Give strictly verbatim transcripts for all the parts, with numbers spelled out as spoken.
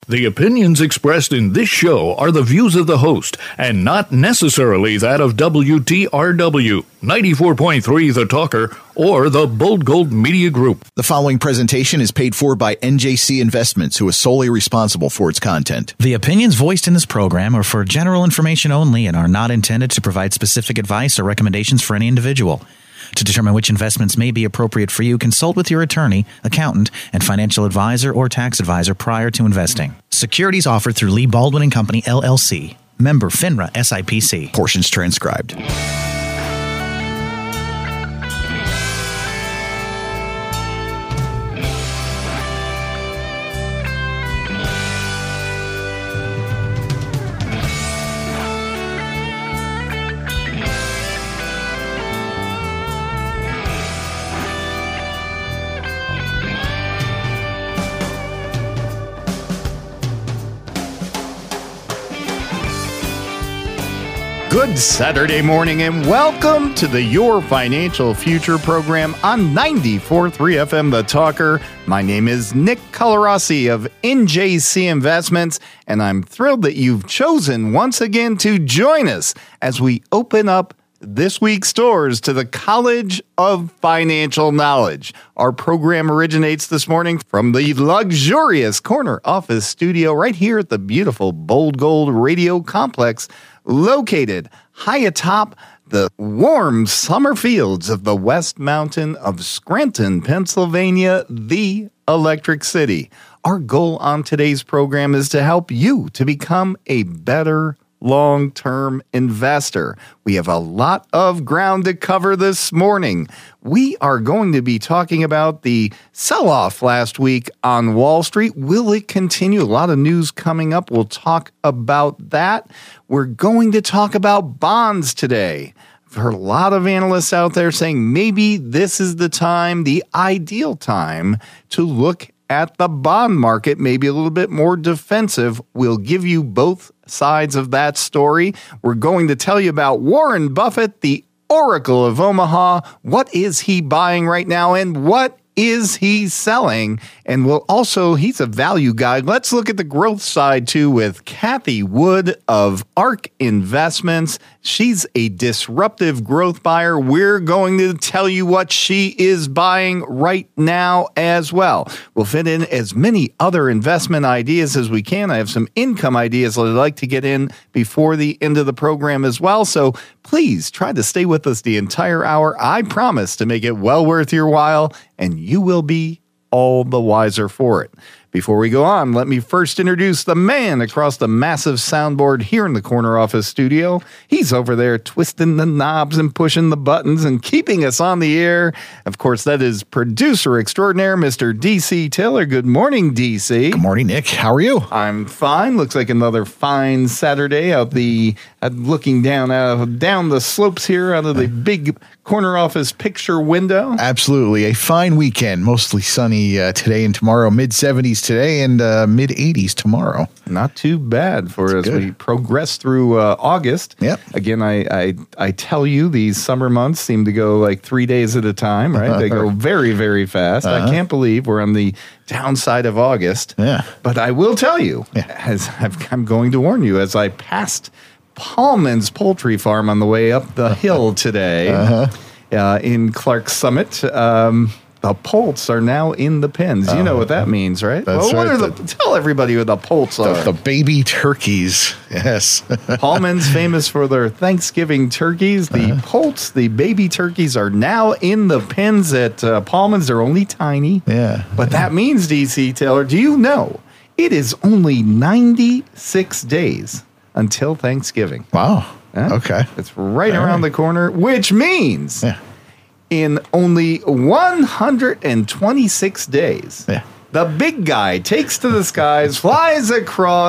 The opinions expressed in this show are the views of the host and not necessarily that of W T R W, ninety-four point three The Talker, or the Bold Gold Media Group. The following presentation is paid for by N J C Investments, who is solely responsible for its content. The opinions voiced in this program are for general information only and are not intended to provide specific advice or recommendations for any individual. To determine which investments may be appropriate for you, consult with your attorney, accountant, and financial advisor or tax advisor prior to investing. Securities offered through Lee Baldwin and Company, L L C. Member FINRA S I P C. Portions transcribed. Good Saturday morning and welcome to the Your Financial Future program on ninety-four point three F M The Talker. My name is Nick Colarossi of N J C Investments, and I'm thrilled that you've chosen once again to join us as we open up this week's doors to the College of Financial Knowledge. Our program originates this morning from the luxurious corner office studio right here at the beautiful Bold Gold Radio Complex, located high atop the warm summer fields of the West Mountain of Scranton, Pennsylvania, the Electric City. Our goal on today's program is to help you to become a better long-term investor. We have a lot of ground to cover this morning. We are going to be talking about the sell-off last week on Wall Street. Will it continue? A lot of news coming up. We'll talk about that. We're going to talk about bonds today. I've heard a lot of analysts out there saying maybe this is the time, the ideal time, to look at the bond market, maybe a little bit more defensive. We'll give you both sides of that story. We're going to tell you about Warren Buffett, the Oracle of Omaha. What is he buying right now, and what is he selling? And we'll also, he's a value guy. Let's look at the growth side too with Kathy Wood of ARK Investments. She's a disruptive growth buyer. We're going to tell you what she is buying right now as well. We'll fit in as many other investment ideas as we can. I have some income ideas that I'd like to get in before the end of the program as well. So please try to stay with us the entire hour. I promise to make it well worth your while, and you will be all the wiser for it. Before we go on, let me first introduce the man across the massive soundboard here in the corner office studio. He's over there twisting the knobs and pushing the buttons and keeping us on the air. Of course, that is producer extraordinaire, Mister D C Taylor. Good morning, D C. Good morning, Nick. How are you? I'm fine. Looks like another fine Saturday out the uh, looking down uh, down the slopes here out of the big corner office picture window. Absolutely. A fine weekend. Mostly sunny uh, today and tomorrow. mid seventies today and uh, mid eighties tomorrow. Not too bad for That's as good. we progress through uh, August. Yep. Again, I, I I tell you, these summer months seem to go like three days at a time, right? They go very, very fast. Uh-huh. I can't believe we're on the downside of August. Yeah. But I will tell you, yeah. as I've, I'm going to warn you, as I passed Paulman's Poultry Farm on the way up the hill today, uh-huh. uh, in Clark Summit, um, the poults are now in the pens. You know what that means, right? That's well, what right. are the, the tell everybody what the poults are. The, the baby turkeys. Yes. Paulman's famous for their Thanksgiving turkeys. The uh-huh. poults, the baby turkeys, are now in the pens at uh, Paulman's. They're only tiny. Yeah. But yeah. that means, D C Taylor, do you know it is only ninety-six days until Thanksgiving? Wow. Yeah? Okay. It's right All around right. the corner, which means Yeah. in only one hundred twenty-six days, Yeah. the big guy takes to the skies, flies across,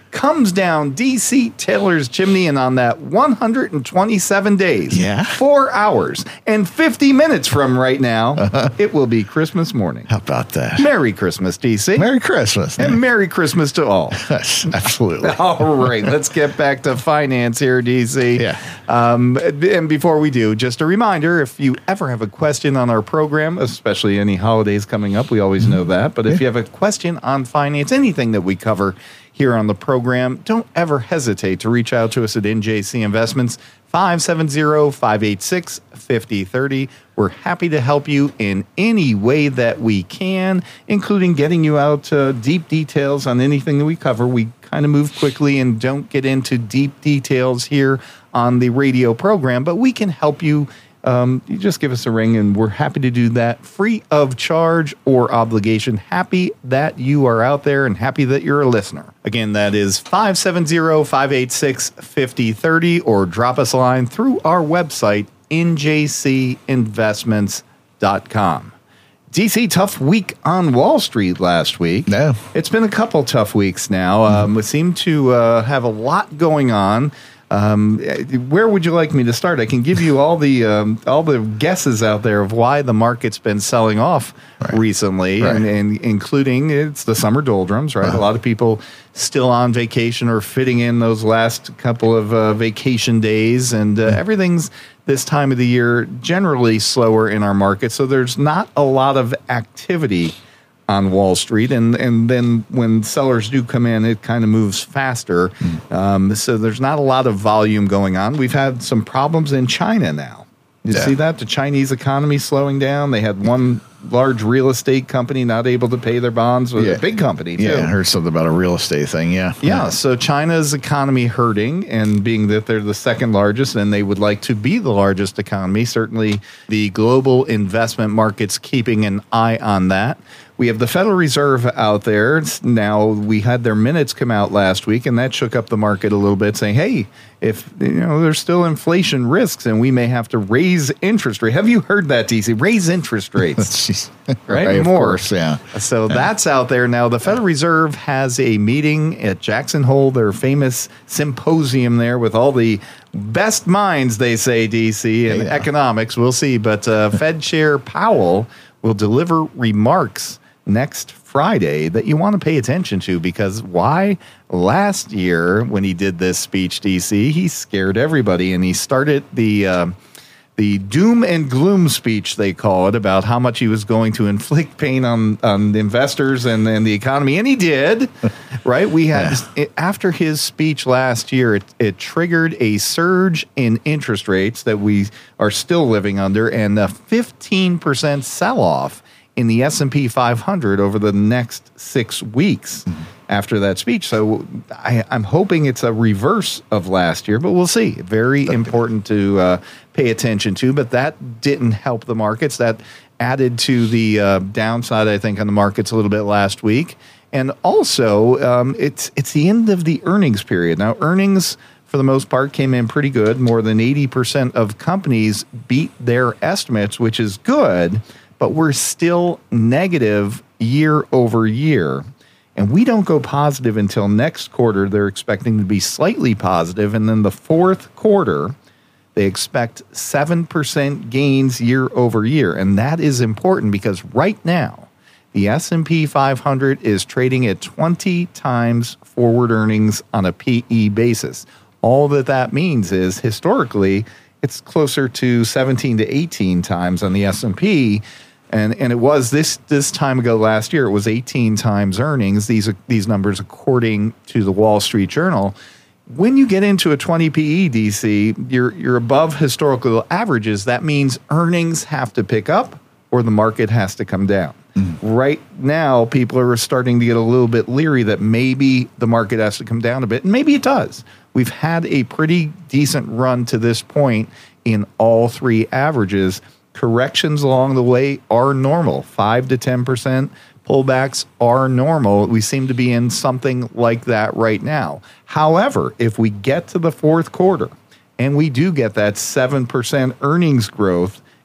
comes down D C Taylor's chimney, and on that one hundred twenty-seven days, Yeah. four hours, and fifty minutes from right now, Uh-huh. it will be Christmas morning. How about that? Merry Christmas, D C. Merry Christmas. and Nick. Merry Christmas to all. Yes, absolutely. All right, let's get back to finance here, D C. Yeah. Um, and before we do, just a reminder, if you ever have a question on our program, especially any holidays coming up, we always know that. But if you have a question on finance, anything that we cover here on the program, don't ever hesitate to reach out to us at N J C Investments, five seven zero, five eight six, five zero three zero. We're happy to help you in any way that we can, including getting you out uh, deep details on anything that we cover. We kind of move quickly and don't get into deep details here on the radio program, but we can help you. Um, you just give us a ring, and we're happy to do that free of charge or obligation. Happy that you are out there and happy that you're a listener. Again, that is five seven zero, five eight six, five zero three zero, or drop us a line through our website, N J C investments dot com. D C, tough week on Wall Street last week. No. It's been a couple tough weeks now. Um, we seem to uh, have a lot going on. Um, where would you like me to start? I can give you all the um, all the guesses out there of why the market's been selling off Right. recently, Right. and, and including it's the summer doldrums, right? Uh-huh. A lot of people still on vacation or fitting in those last couple of uh, vacation days, and uh, everything's this time of the year generally slower in our market, so there's not a lot of activity on Wall Street, and and then when sellers do come in, it kind of moves faster. Mm. Um, so there's not a lot of volume going on. We've had some problems in China now. You Yeah. see that? The Chinese economy slowing down. They had one large real estate company not able to pay their bonds. With Yeah. a big company, too. Yeah, I heard something about a real estate thing. Yeah. Yeah, so China's economy hurting, and being that they're the second largest and they would like to be the largest economy, certainly the global investment market's keeping an eye on that. We have the Federal Reserve out there. It's now, we had their minutes come out last week, and that shook up the market a little bit, saying, hey, if you know there's still inflation risks and we may have to raise interest rate. Have you heard that, D C? Raise interest rates. Jeez. Right? Of More. course, yeah. So that's out there now. The Federal Reserve has a meeting at Jackson Hole, their famous symposium there with all the best minds, they say, D C, in Yeah. economics. We'll see. But uh, Fed Chair Powell will deliver remarks next Friday that you want to pay attention to, because why? Last year when he did this speech, D C, he scared everybody, and he started the uh, the doom and gloom speech, they call it, about how much he was going to inflict pain on, on investors and, and the economy, and he did. Right? We had Yeah. it, after his speech last year, it, it triggered a surge in interest rates that we are still living under, and a fifteen percent sell-off in the S and P five hundred over the next six weeks mm-hmm. after that speech. So I, I'm hoping it's a reverse of last year, but we'll see. Very okay. important to uh, pay attention to, but that didn't help the markets. That added to the uh, downside, I think, on the markets a little bit last week. And also, um, it's it's the end of the earnings period. Now, earnings, for the most part, came in pretty good. More than eighty percent of companies beat their estimates, which is good, but we're still negative year over year. And we don't go positive until next quarter. They're expecting to be slightly positive. And then the fourth quarter, they expect seven percent gains year over year. And that is important because right now, the S and P five hundred is trading at twenty times forward earnings on a P E basis. All that that means is historically, it's closer to seventeen to eighteen times on the S and P. And and it was this this time ago last year, it was eighteen times earnings. These are, these numbers according to the Wall Street Journal. When you get into a twenty P E, D C, you're you're above historical averages. That means earnings have to pick up or the market has to come down. Mm-hmm. Right now, people are starting to get a little bit leery that maybe the market has to come down a bit, and maybe it does. We've had a pretty decent run to this point in all three averages. Corrections along the way are normal. five to ten percent pullbacks are normal. We seem to be in something like that right now. However, if we get to the fourth quarter and we do get that seven percent earnings growth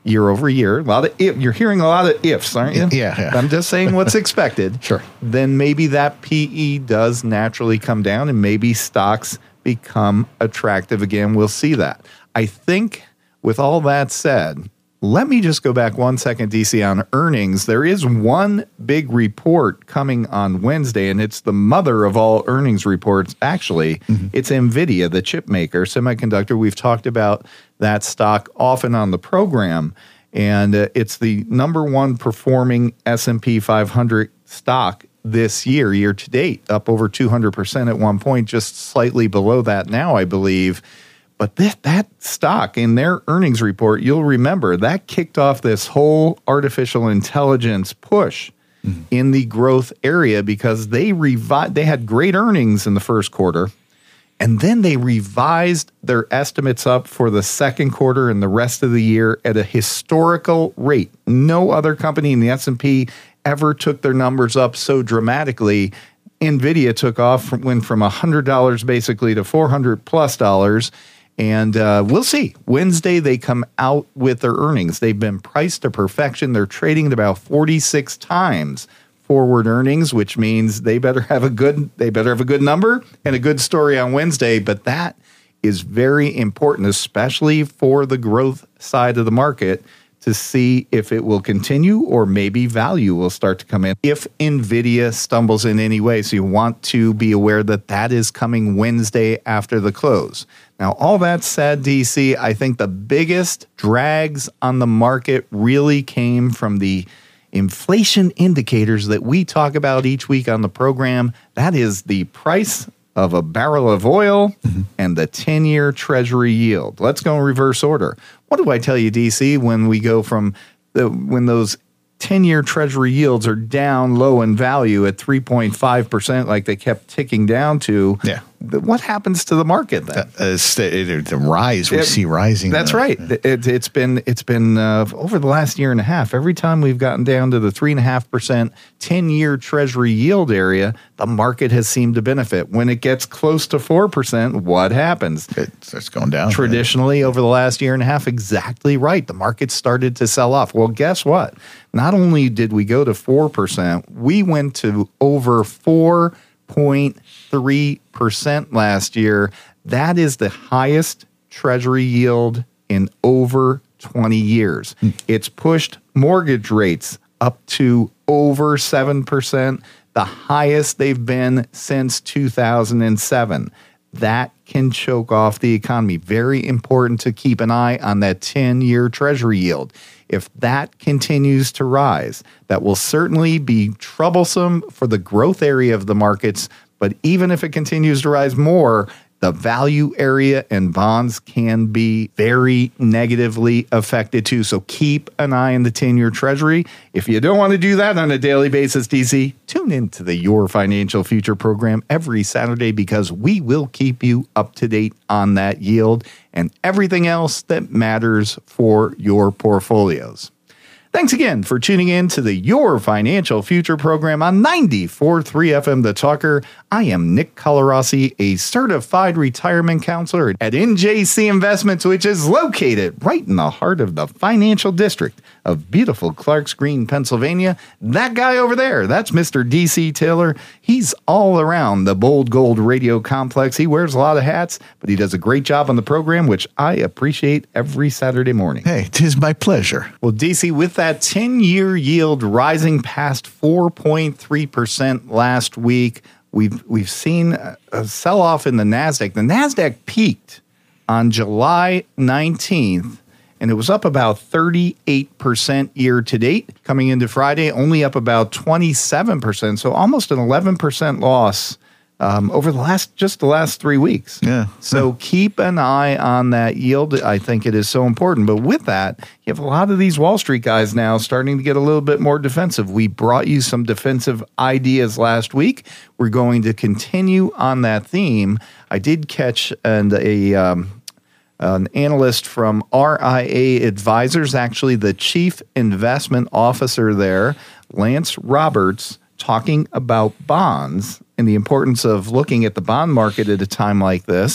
year over year, a lot of if, you're hearing a lot of ifs, aren't you? Yeah, yeah. I'm just saying what's expected. Sure. Then maybe that P E does naturally come down and maybe stocks become attractive again. We'll see that. I think with all that said, let me just go back one second, D C, on earnings. There is one big report coming on Wednesday, and it's the mother of all earnings reports, actually. Mm-hmm. It's NVIDIA, the chip maker, semiconductor. We've talked about that stock often on the program, and uh, it's the number one performing S and P five hundred stock this year, year to date, up over two hundred percent at one point, just slightly below that now, I believe. But that, that stock in their earnings report, you'll remember, that kicked off this whole artificial intelligence push mm-hmm. in the growth area because they revi- they had great earnings in the first quarter, and then they revised their estimates up for the second quarter and the rest of the year at a historical rate. No other company in the S and P ever took their numbers up so dramatically. NVIDIA took off, from, went from one hundred dollars basically to four hundred plus dollars. And uh, we'll see. Wednesday, they come out with their earnings. They've been priced to perfection. They're trading at about forty-six times forward earnings, which means they better have a good they better have a good number and a good story on Wednesday. But that is very important, especially for the growth side of the market, to see if it will continue or maybe value will start to come in if NVIDIA stumbles in any way. So you want to be aware that that is coming Wednesday after the close. Now, all that said, D C, I think the biggest drags on the market really came from the inflation indicators that we talk about each week on the program. That is the price of a barrel of oil mm-hmm. and the ten-year Treasury yield. Let's go in reverse order. What do I tell you, D C, when we go from the when those ten-year Treasury yields are down low in value at three point five percent like they kept ticking down to? Yeah. What happens to the market then? Uh, the, the rise we it, see rising. That's uh, right. It, it's been it's been uh, over the last year and a half. Every time we've gotten down to the three and a half percent ten-year Treasury yield area, the market has seemed to benefit. When it gets close to four percent, what happens? It starts going down. Traditionally, over the last year and a half, exactly right. The market started to sell off. Well, guess what? Not only did we go to four percent, we went to over four point three percent last year. That is the highest Treasury yield in over twenty years. Mm. It's pushed mortgage rates up to over seven percent, the highest they've been since two thousand seven. That can choke off the economy. Very important to keep an eye on that ten-year Treasury yield. If that continues to rise, that will certainly be troublesome for the growth area of the markets. But even if it continues to rise more, the value area and bonds can be very negatively affected too. So keep an eye on the ten-year Treasury. If you don't want to do that on a daily basis, D C, tune into the Your Financial Future program every Saturday because we will keep you up to date on that yield and everything else that matters for your portfolios. Thanks again for tuning in to the Your Financial Future program on ninety-four point three F M The Talker. I am Nick Colarossi, a certified retirement counselor at N J C Investments, which is located right in the heart of the financial district of beautiful Clarks Green, Pennsylvania. That guy over there, that's Mister D C Taylor. He's all around the Bold Gold Radio Complex. He wears a lot of hats, but he does a great job on the program, which I appreciate every Saturday morning. Hey, 'tis my pleasure. Well, D C, with that ten-year yield rising past four point three percent last week, we've we've seen a sell-off in the NASDAQ. The NASDAQ peaked on July nineteenth, and it was up about thirty-eight percent year to date. Coming into Friday, only up about twenty-seven percent, so almost an eleven percent loss um, over the last just the last three weeks. Yeah. So keep an eye on that yield. I think it is so important. But with that, you have a lot of these Wall Street guys now starting to get a little bit more defensive. We brought you some defensive ideas last week. We're going to continue on that theme. I did catch and a um, an analyst from R I A Advisors, actually the chief investment officer there, Lance Roberts, talking about bonds and the importance of looking at the bond market at a time like this.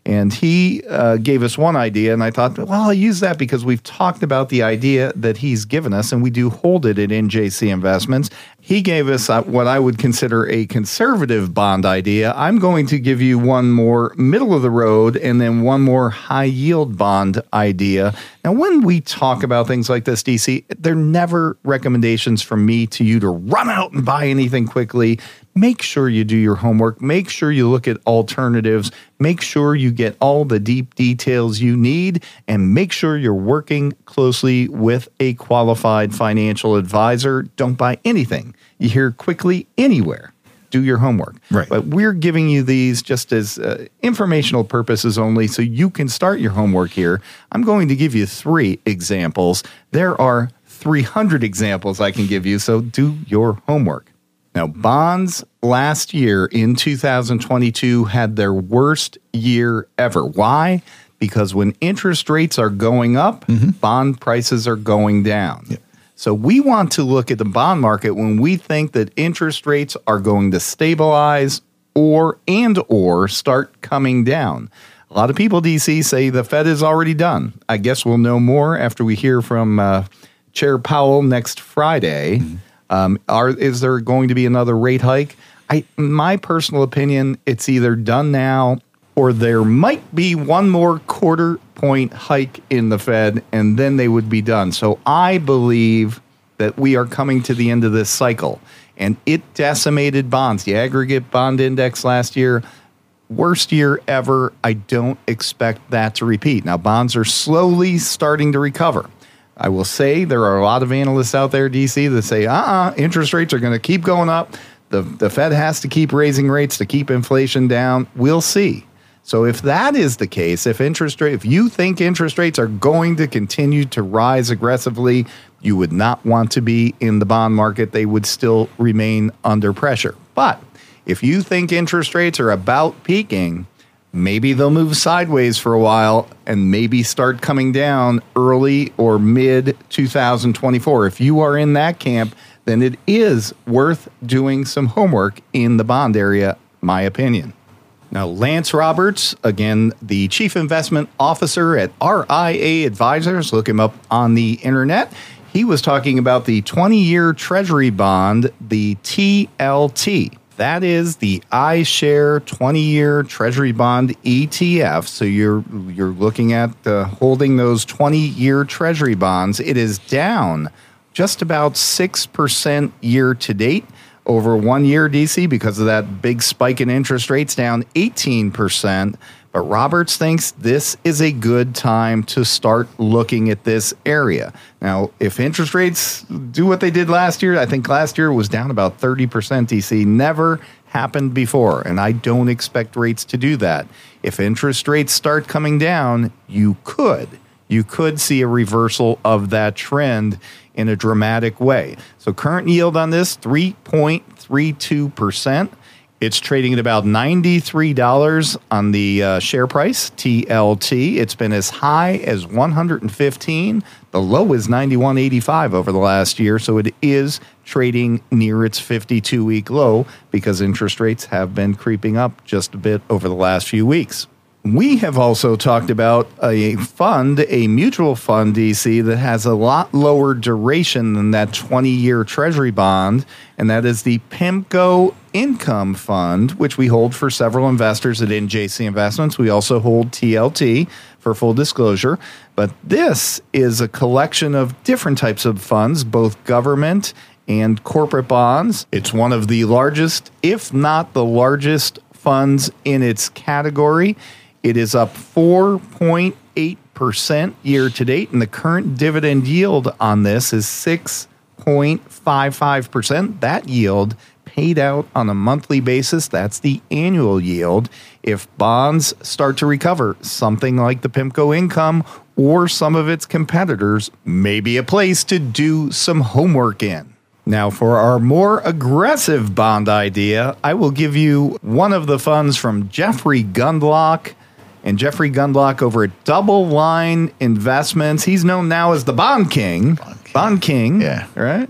And he uh, gave us one idea, and I thought, well, I'll use that because we've talked about the idea that he's given us, and we do hold it at N J C Investments. He gave us uh, what I would consider a conservative bond idea. I'm going to give you one more middle of the road and then one more high yield bond idea. Now, when we talk about things like this, D C, they're never recommendations from me to you to run out and buy anything quickly. Make sure you do your homework. Make sure you look at alternatives. Make sure you get all the deep details you need, and make sure you're working closely with a qualified financial advisor. Don't buy anything you hear quickly anywhere. Do your homework. Right. But we're giving you these just as uh, informational purposes only, so you can start your homework here. I'm going to give you three examples. There are three hundred examples I can give you, so do your homework. Now, bonds last year in two thousand twenty-two had their worst year ever. Why? Because when interest rates are going up, mm-hmm. bond prices are going down. Yep. So we want to look at the bond market when we think that interest rates are going to stabilize or and or start coming down. A lot of people, D C, say the Fed is already done. I guess we'll know more after we hear from uh, Chair Powell next Friday. Mm-hmm. Um, are, is there going to be another rate hike? I, my personal opinion, it's either done now or there might be one more quarter point hike in the Fed, and then they would be done. So I believe that we are coming to the end of this cycle, and it decimated bonds. The aggregate bond index last year, worst year ever. I don't expect that to repeat. Now, bonds are slowly starting to recover. I will say there are a lot of analysts out there, D C, that say, uh-uh, interest rates are going to keep going up. The, the Fed has to keep raising rates to keep inflation down. We'll see. So if that is the case, if interest rate, if you think interest rates are going to continue to rise aggressively, you would not want to be in the bond market. They would still remain under pressure. But if you think interest rates are about peaking, maybe they'll move sideways for a while and maybe start coming down early or mid twenty twenty-four. If you are in that camp, then it is worth doing some homework in the bond area, my opinion. Now, Lance Roberts, again, the Chief Investment Officer at R I A Advisors, look him up on the internet. He was talking about the twenty-year Treasury bond, the T L T. That is the iShare twenty-year Treasury bond E T F. So you're you're looking at uh, holding those twenty-year Treasury bonds. It is down just about six percent year to date over one year, D C, because of that big spike in interest rates, down eighteen percent. But Roberts thinks this is a good time to start looking at this area. Now, if interest rates do what they did last year, I think last year was down about thirty percent, D C. Never happened before, and I don't expect rates to do that. If interest rates start coming down, you could. You could see a reversal of that trend in a dramatic way. So current yield on this, three point three two percent. It's trading at about ninety-three dollars on the uh, share price, T L T. It's been as high as one hundred fifteen. The low is ninety-one eighty-five over the last year, so it is trading near its fifty-two week low because interest rates have been creeping up just a bit over the last few weeks. We have also talked about a fund, a mutual fund, D C, that has a lot lower duration than that twenty-year Treasury bond, and that is the PIMCO Income Fund, which we hold for several investors at N J C Investments. We also hold T L T for full disclosure, but this is a collection of different types of funds, both government and corporate bonds. It's one of the largest, if not the largest, funds in its category. It is up four point eight percent year to date, and the current dividend yield on this is six point five five percent. That yield paid out on a monthly basis. That's the annual yield. If bonds start to recover, something like the PIMCO Income or some of its competitors may be a place to do some homework in. Now, for our more aggressive bond idea, I will give you one of the funds from Jeffrey Gundlach. And Jeffrey Gundlach over at Double Line Investments. He's known now as the Bond King. Bond King. Bond King. Yeah. Right? Yeah.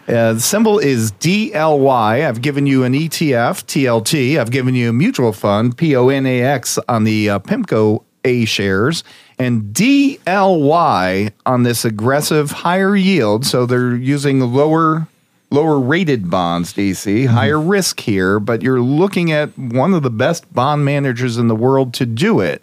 Uh, the symbol is D L Y. I've given you an E T F, T L T. I've given you a mutual fund, P O N A X, on the uh, PIMCO A shares, and D L Y on this aggressive higher yield. So they're using lower lower rated bonds, D C, mm-hmm. higher risk here, but you're looking at one of the best bond managers in the world to do it.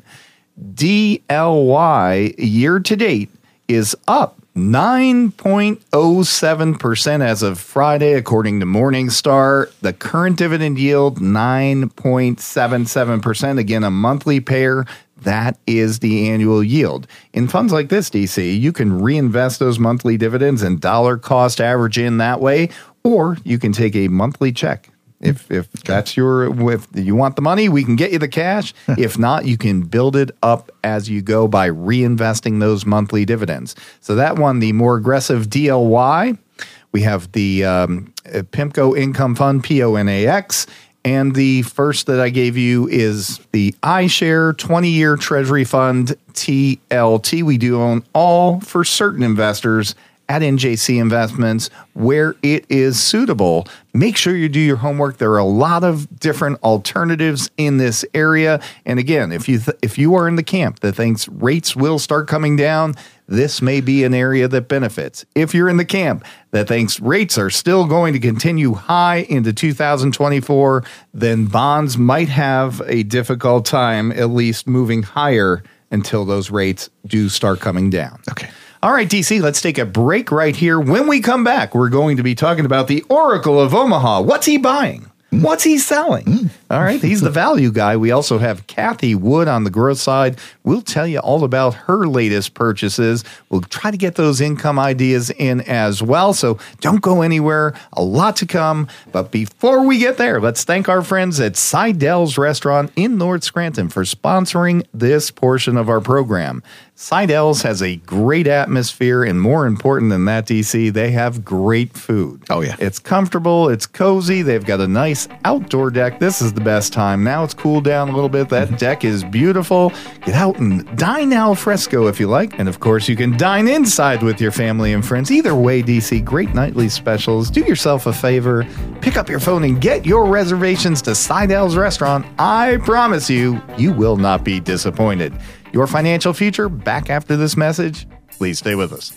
D L Y year to date is up nine point oh seven percent as of Friday, according to Morningstar. The current dividend yield, nine point seven seven percent. Again, a monthly payer. That is the annual yield. In funds like this, D C, you can reinvest those monthly dividends and dollar cost average in that way, or you can take a monthly check. If if that's your, if you want the money, we can get you the cash. If not, you can build it up as you go by reinvesting those monthly dividends. So that one, the more aggressive D L Y, we have the um, PIMCO Income Fund, P O N A X, and the first that I gave you is the iShare twenty-year Treasury Fund, T L T. We do own all for certain investors at N J C Investments where it is suitable. Make sure you do your homework. There are a lot of different alternatives in this area. And again, if you th- if you are in the camp that thinks rates will start coming down, this may be an area that benefits. If you're in the camp that thinks rates are still going to continue high into two thousand twenty-four, then bonds might have a difficult time at least moving higher until those rates do start coming down. Okay. All right, D C, let's take a break right here. When we come back, we're going to be talking about the Oracle of Omaha. What's he buying? What's he selling? Mm. All right, he's the value guy. We also have Kathy Wood on the growth side. We'll tell you all about her latest purchases. We'll try to get those income ideas in as well. So don't go anywhere. A lot to come. But before we get there, let's thank our friends at Seidel's Restaurant in North Scranton for sponsoring this portion of our program. Seidel's has a great atmosphere, and more important than that, D C, they have great food. Oh, yeah. It's comfortable. It's cozy. They've got a nice outdoor deck. This is the best time. Now it's cooled down a little bit. That mm-hmm. deck is beautiful. Get out and dine al fresco if you like. And, of course, you can dine inside with your family and friends. Either way, D C, great nightly specials. Do yourself a favor. Pick up your phone and get your reservations to Seidel's Restaurant. I promise you, you will not be disappointed. Your financial future, back after this message. Please stay with us.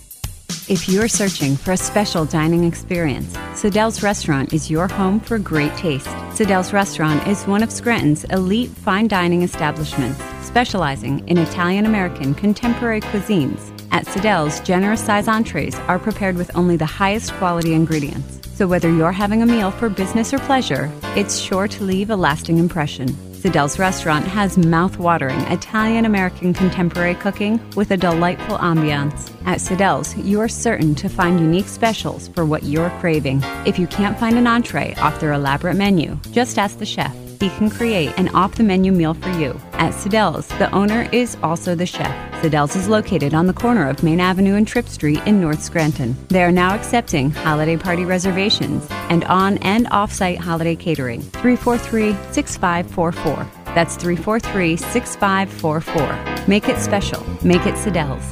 If you're searching for a special dining experience, Seidel's Restaurant is your home for great taste. Seidel's Restaurant is one of Scranton's elite fine dining establishments, specializing in Italian-American contemporary cuisines. At Seidel's, generous size entrees are prepared with only the highest quality ingredients. So whether you're having a meal for business or pleasure, it's sure to leave a lasting impression. Seidel's Restaurant has mouth-watering Italian-American contemporary cooking with a delightful ambiance. At Seidel's, you are certain to find unique specials for what you're craving. If you can't find an entree off their elaborate menu, just ask the chef. He can create an off-the-menu meal for you. At Seidel's, the owner is also the chef. Seidel's is located on the corner of Main Avenue and Tripp Street in North Scranton. They are now accepting holiday party reservations and on- and off-site holiday catering. three four three, six five four four. That's three four three, six five four four. Make it special. Make it Seidel's.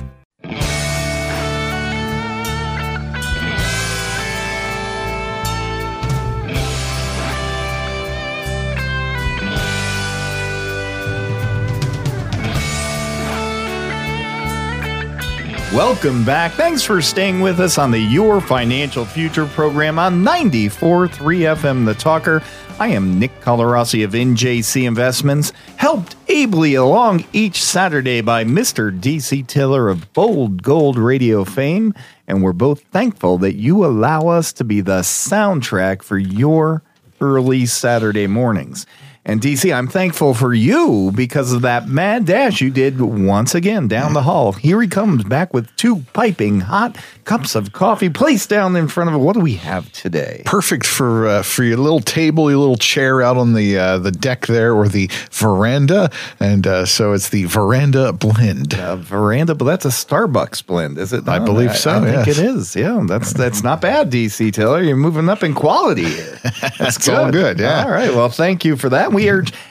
Welcome back. Thanks for staying with us on the Your Financial Future program on ninety-four point three F M The Talker. I am Nick Colarossi of N J C Investments, helped ably along each Saturday by Mister D C Tiller of Bold Gold Radio fame, and we're both thankful that you allow us to be the soundtrack for your early Saturday mornings. And D C, I'm thankful for you because of that mad dash you did once again down the hall. Here he comes back with two piping hot cups of coffee placed down in front of it. What do we have today? Perfect for uh, for your little table, your little chair out on the uh, the deck there, or the veranda. And uh, so it's the Veranda Blend. Uh, veranda, but that's a Starbucks blend, is it? I no, believe I, so. I yes. think it is. Yeah, that's that's not bad, D C Tiller. You're moving up in quality here. That's That's all good. Yeah. All right. Well, thank you for that. We are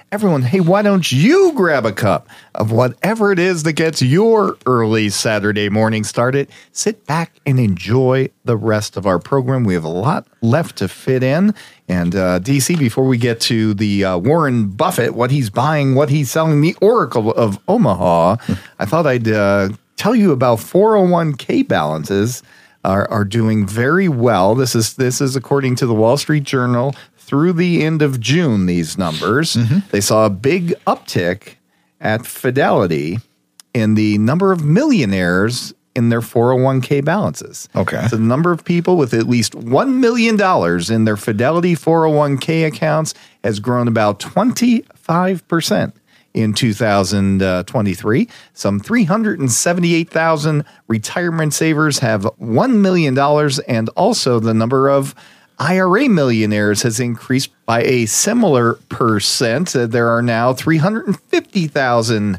everyone, hey, why don't you grab a cup of whatever it is that gets your early Saturday morning started? Sit back and enjoy the rest of our program. We have a lot left to fit in. And uh, D C, before we get to the uh, Warren Buffett, what he's buying, what he's selling, the Oracle of Omaha, I thought I'd uh, tell you about four oh one k balances are, are doing very well. This is this is according to the Wall Street Journal. Through the end of June, these numbers, mm-hmm. they saw a big uptick at Fidelity in the number of millionaires in their four oh one k balances. Okay. So the number of people with at least one million dollars in their Fidelity four oh one k accounts has grown about twenty-five percent in two thousand twenty-three. Some three hundred seventy-eight thousand retirement savers have one million dollars, and also the number of I R A millionaires has increased by a similar percent. There are now three hundred fifty thousand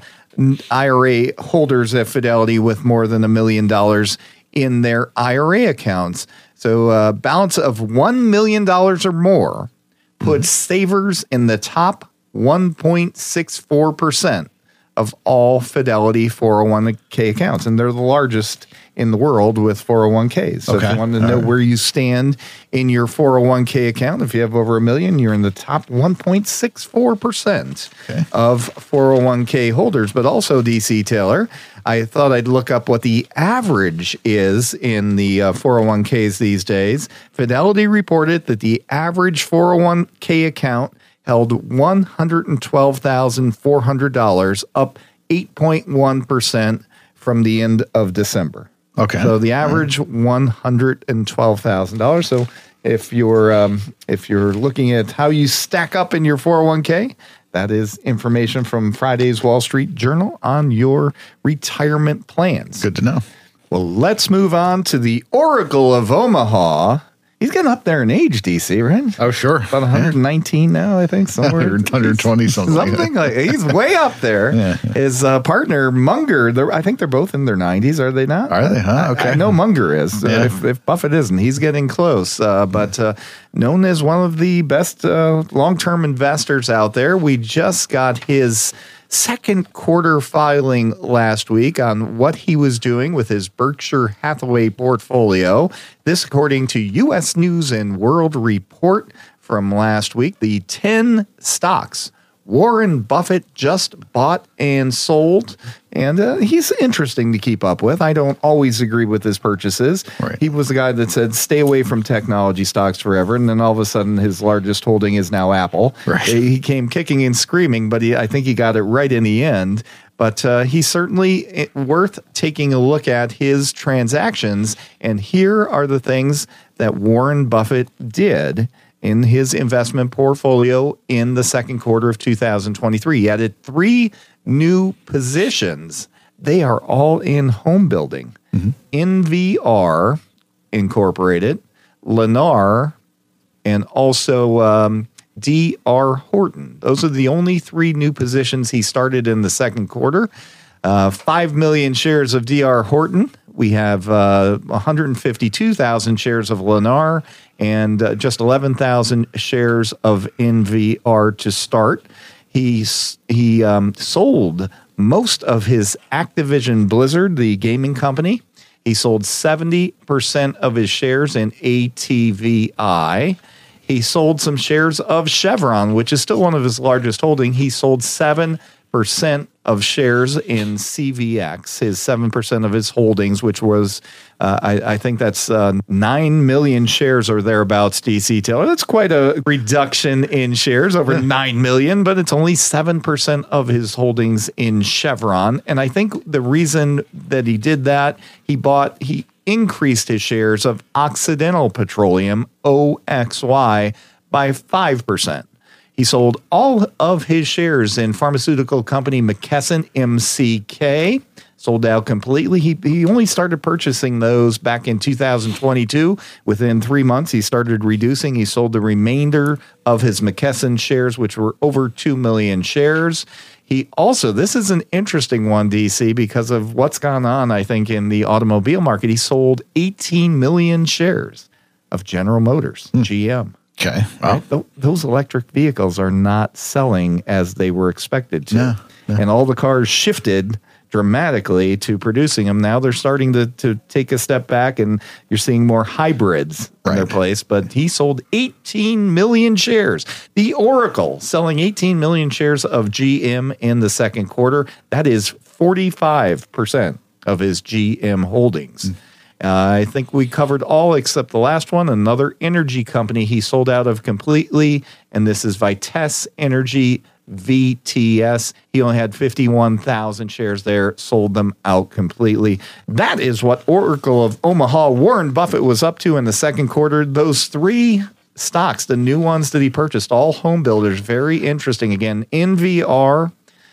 I R A holders at Fidelity with more than a million dollars in their I R A accounts. So a balance of one million dollars or more puts mm-hmm. savers in the top one point six four percent of all Fidelity four oh one k accounts. And they're the largest in the world with four oh one k's. So okay. if you want to know right. where you stand in your four oh one k account, if you have over a million, you're in the top one point six four percent okay. of four oh one k holders. But also, D C Taylor, I thought I'd look up what the average is in the uh, four oh one k's these days. Fidelity reported that the average four oh one k account held one hundred twelve thousand four hundred dollars, up eight point one percent from the end of December. Okay. So the average right. one hundred twelve thousand dollars. So if you're um, if you're looking at how you stack up in your four oh one k, that is information from Friday's Wall Street Journal on your retirement plans. Good to know. Well, let's move on to the Oracle of Omaha. He's getting up there in age, D C, right? Oh, sure. About one hundred nineteen yeah. now, I think, somewhere. one hundred twenty something. Something like that. He's way up there. Yeah, yeah. His uh, partner, Munger, I think they're both in their nineties, are they not? Are they? Huh? Okay. I, I know Munger is. Yeah. Uh, if, if Buffett isn't, he's getting close. Uh, but uh, known as one of the best uh, long-term investors out there. We just got his second quarter filing last week on what he was doing with his Berkshire Hathaway portfolio. This, according to U S News and World Report from last week, the ten stocks Warren Buffett just bought and sold, and uh, he's interesting to keep up with. I don't always agree with his purchases. Right. He was the guy that said, stay away from technology stocks forever, and then all of a sudden his largest holding is now Apple. Right. He came kicking and screaming, but he, I think he got it right in the end. But uh, he's certainly worth taking a look at his transactions, and here are the things that Warren Buffett did in his investment portfolio in the second quarter of two thousand twenty-three. He added three new positions. They are all in home building. Mm-hmm. N V R Incorporated, Lennar, and also um, D R Horton. Those are the only three new positions he started in the second quarter. Uh, Five million shares of D R Horton. We have uh, one hundred fifty-two thousand shares of Lennar and uh, just eleven thousand shares of N V R to start. He, he um, sold most of his Activision Blizzard, the gaming company. He sold seventy percent of his shares in A T V I. He sold some shares of Chevron, which is still one of his largest holdings. He sold seven percent of shares in C V X, his seven percent of his holdings, which was, uh, I, I think that's uh, nine million shares or thereabouts, D C Taylor. That's quite a reduction in shares, over nine million, but it's only seven percent of his holdings in Chevron. And I think the reason that he did that, he bought, he increased his shares of Occidental Petroleum, O X Y, by five percent. He sold all of his shares in pharmaceutical company McKesson, M C K, sold out completely. He he only started purchasing those back in two thousand twenty-two. Within three months, he started reducing. He sold the remainder of his McKesson shares, which were over two million shares. He also, this is an interesting one, D C, because of what's gone on, I think, in the automobile market. He sold eighteen million shares of General Motors, mm. G M. Okay. Wow. Right? Th- those electric vehicles are not selling as they were expected to. No, no. And all the cars shifted dramatically to producing them. Now they're starting to, to take a step back, and you're seeing more hybrids in their Right. place. But he sold eighteen million shares. The Oracle selling eighteen million shares of G M in the second quarter. That is forty-five percent of his G M holdings. Uh, I think we covered all except the last one. Another energy company he sold out of completely, and this is Vitesse Energy, V T S. He only had fifty-one thousand shares there, sold them out completely. That is what Oracle of Omaha, Warren Buffett, was up to in the second quarter. Those three stocks, the new ones that he purchased, all home builders, very interesting. Again, N V R,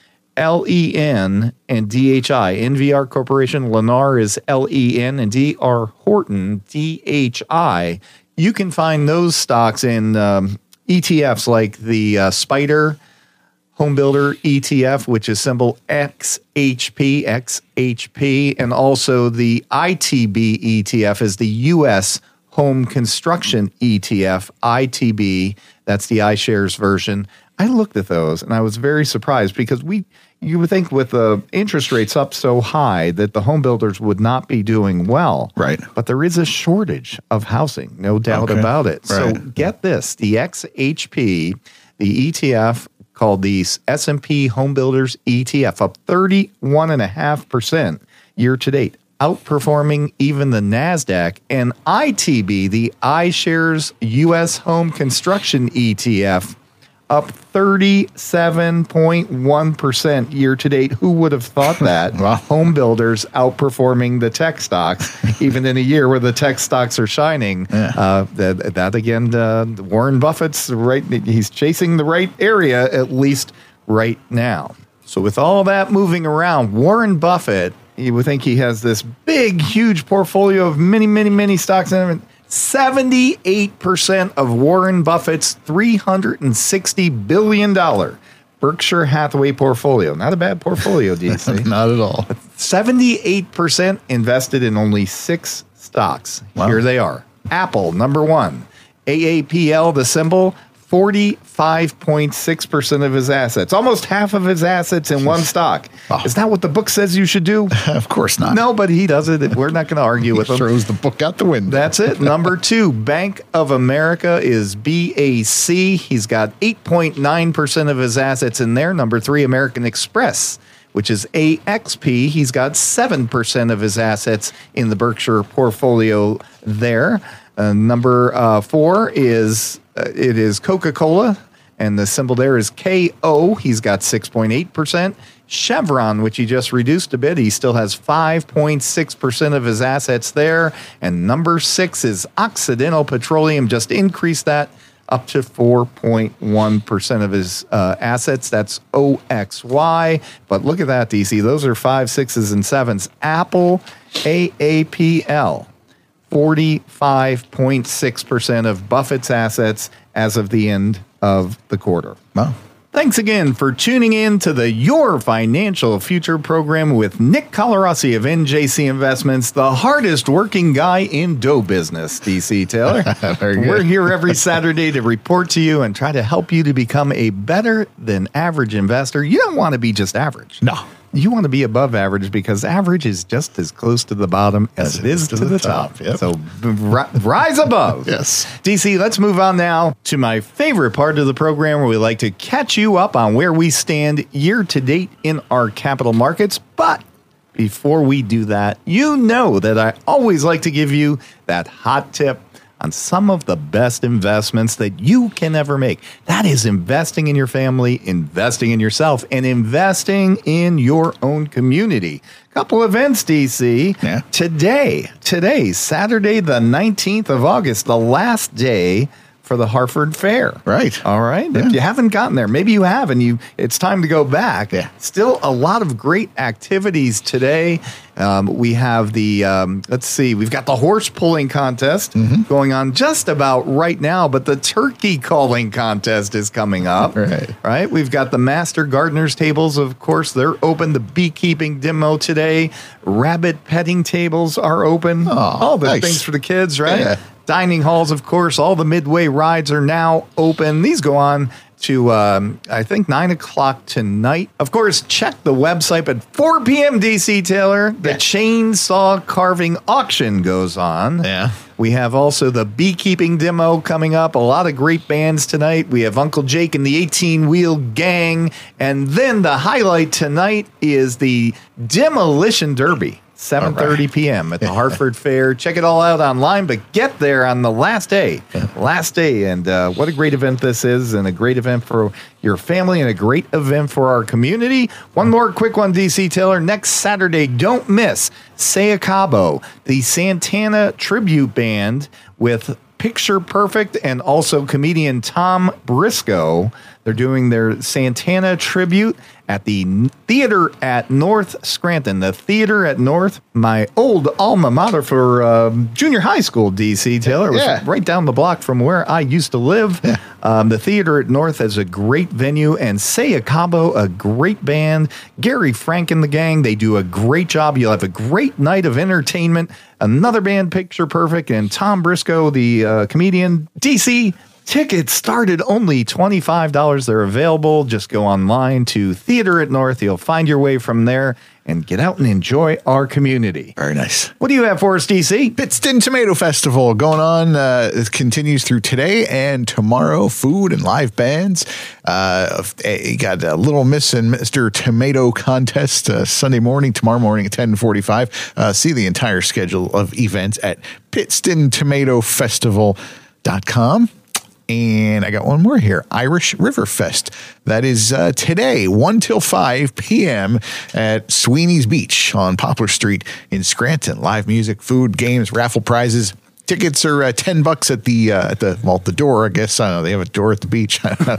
L E N, and D H I. N V R Corporation, Lennar is L E N, and D R Horton, D H I. You can find those stocks in um, E T Fs like the uh, Spider Home Builder E T F, which is symbol X H P, X H P, and also the I T B E T F is the U S Home Construction E T F, I T B. That's the iShares version. I looked at those and I was very surprised because we, you would think with the interest rates up so high that the home builders would not be doing well. Right. But there is a shortage of housing, no doubt Okay. about it. So Right. get this, the X H P, the E T F called the S and P Home Builders E T F, up thirty-one point five percent year to date, outperforming even the NASDAQ. And I T B, the iShares U S Home Construction E T F, up thirty-seven point one percent year to date. Who would have thought that? Wow. Home builders outperforming the tech stocks, even in a year where the tech stocks are shining. Yeah. Uh, that, that again, uh, Warren Buffett's right. He's chasing the right area, at least right now. So with all that moving around, Warren Buffett, you would think he has this big, huge portfolio of many, many, many stocks in it. seventy-eight percent of Warren Buffett's three hundred sixty billion dollars Berkshire Hathaway portfolio. Not a bad portfolio, D C. Not at all. seventy-eight percent invested in only six stocks. Wow. Here they are. Apple, number one. A A P L, the symbol, forty-five point six percent of his assets. Almost half of his assets in one stock. Wow. Is that what the book says you should do? Of course not. No, but he does it. We're not going to argue with He him. throws the book out the window. That's it. Number two, Bank of America is B A C. He's got eight point nine percent of his assets in there. Number three, American Express, which is A X P. He's got seven percent of his assets in the Berkshire portfolio there. Uh, number uh, four is uh, it is Coca-Cola, and the symbol there is K O. He's got six point eight percent. Chevron, which he just reduced a bit, he still has five point six percent of his assets there. And number six is Occidental Petroleum, just increased that up to four point one percent of his uh, assets. That's O X Y. But look at that, D C. Those are five, sixes, and sevens. Apple, A A P L, forty-five point six percent of Buffett's assets as of the end of the quarter. Wow. Thanks again for tuning in to the Your Financial Future program with Nick Colarossi of N J C Investments, the hardest working guy in dough business, D C Taylor. Very good. We're here every Saturday to report to you and try to help you to become a better than average investor. You don't want to be just average. No. You want to be above average because average is just as close to the bottom as, it is to, the, top. Yep. So ri- rise above. Yes. D C, let's move on now to my favorite part of the program where we like to catch you up on where we stand year to date in our capital markets. But before we do that, you know that I always like to give you that hot tip on some of the best investments that you can ever make. That is investing in your family, investing in yourself, and investing in your own community. Couple events, D C. Yeah. Today, today, Saturday, the nineteenth of August, the last day for the Hartford Fair. Right. All right. Yeah. If you haven't gotten there, maybe you have, and you it's time to go back. Yeah. Still a lot of great activities today. Um, we have the, um, let's see, we've got the horse pulling contest mm-hmm. going on just about right now, but the turkey calling contest is coming up. Right. Right. We've got the master gardeners tables. Of course, they're open. The beekeeping demo today. Rabbit petting tables are open. Oh, all the nice. things for the kids, right? Yeah. Dining halls, of course. All the midway rides are now open. These go on to, um, I think, nine o'clock tonight. Of course, check the website at four p.m. D C, Taylor. The Yeah. chainsaw carving auction goes on. Yeah. We have also the beekeeping demo coming up. A lot of great bands tonight. We have Uncle Jake and the eighteen-wheel gang. And then the highlight tonight is the Demolition Derby. seven thirty p.m. at the Hartford Fair. Check it all out online, but get there on the last day. Last day. And uh, what a great event this is, and a great event for your family, and a great event for our community. One more quick one, D C Taylor. Next Saturday, don't miss Saya Cabo, the Santana tribute band with Picture Perfect and also comedian Tom Briscoe. They're doing their Santana tribute at the theater at North Scranton. The theater at North, my old alma mater for um, junior high school, D C Taylor. It was Yeah. right down the block from where I used to live. Yeah. Um, the theater at North is a great venue, and Saya Cabo, a great band. Gary Frank and the gang, they do a great job. You'll have a great night of entertainment. Another band, Picture Perfect, and Tom Briscoe, the uh, comedian. D C, tickets started only twenty-five dollars. They're available. Just go online to Theater at North. You'll find your way from there and get out and enjoy our community. Very nice. What do you have for us, D C? Pittston Tomato Festival going on. Uh, it continues through today and tomorrow. Food and live bands. Uh, you got a Little Miss and Mister Tomato contest uh, Sunday morning, tomorrow morning at ten forty-five. Uh, see the entire schedule of events at Pittston Tomato Festival dot com. And I got one more here, Irish River Fest. That is uh, today, one till five p.m. at Sweeney's Beach on Poplar Street in Scranton. Live music, food, games, raffle prizes. Tickets are uh, ten bucks at the uh, at the well at the door. I guess I don't know. They have a door at the beach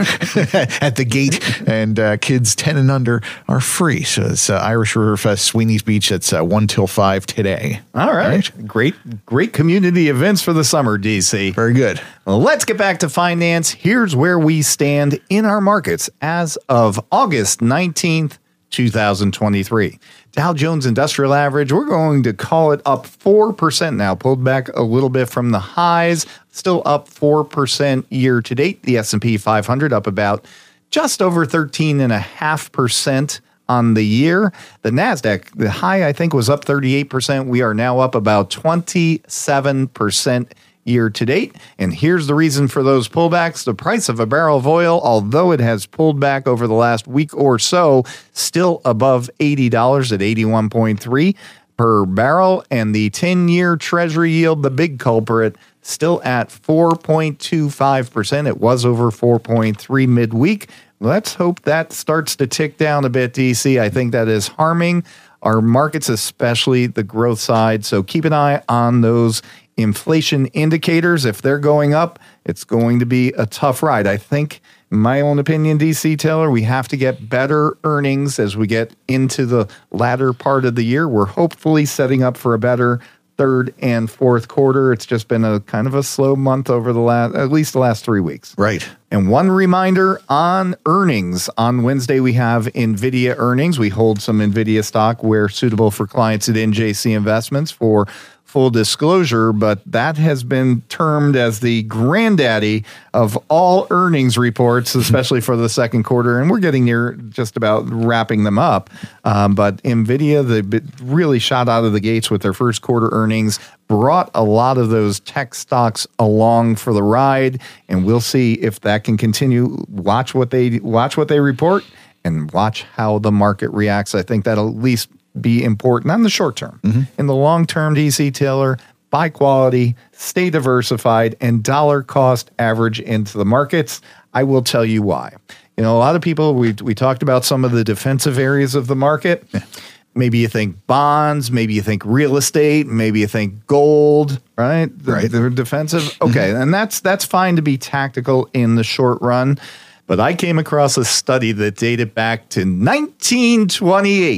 at the gate, and uh, kids ten and under are free. So it's uh, Irish River Fest, Sweeney's Beach. That's uh, one till five today. All right. All right, great, great community events for the summer, D C. Very good. Well, let's get back to finance. Here's where we stand in our markets as of August nineteenth, two thousand twenty-three. Dow Jones Industrial Average, we're going to call it up four percent now, pulled back a little bit from the highs, still up four percent year to date. The S and P five hundred up about just over thirteen point five percent on the year. The NASDAQ, the high, I think, was up thirty-eight percent. We are now up about twenty-seven percent year to date. And here's the reason for those pullbacks. The price of a barrel of oil, although it has pulled back over the last week or so, still above eighty dollars at eighty-one point three per barrel. And the ten-year Treasury yield, the big culprit, still at four point two five percent. It was over four point three midweek. Let's hope that starts to tick down a bit, D C. I think that is harming our markets, especially the growth side. So keep an eye on those inflation indicators. If they're going up, it's going to be a tough ride. I think, in my own opinion, D C Taylor, we have to get better earnings as we get into the latter part of the year. We're hopefully setting up for a better third and fourth quarter. It's just been a kind of a slow month over the last, at least the last three weeks. Right. And one reminder on earnings. On Wednesday, we have NVIDIA earnings. We hold some NVIDIA stock where suitable for clients at N J C Investments for full disclosure, but that has been termed as the granddaddy of all earnings reports, especially for the second quarter. And we're getting near just about wrapping them up. Um, but NVIDIA, they really shot out of the gates with their first quarter earnings, brought a lot of those tech stocks along for the ride. And we'll see if that can continue. Watch what they watch what they report and watch how the market reacts. I think that'll at least be important on the short term. Mm-hmm. In the long term, D C Taylor, buy quality, stay diversified, and dollar cost average into the markets. I will tell you why. You know, a lot of people, we we talked about some of the defensive areas of the market. Yeah. Maybe you think bonds, maybe you think real estate, maybe you think gold, right? Right. They're defensive. Okay, mm-hmm. and that's that's fine to be tactical in the short run. But I came across a study that dated back to nineteen twenty-eight.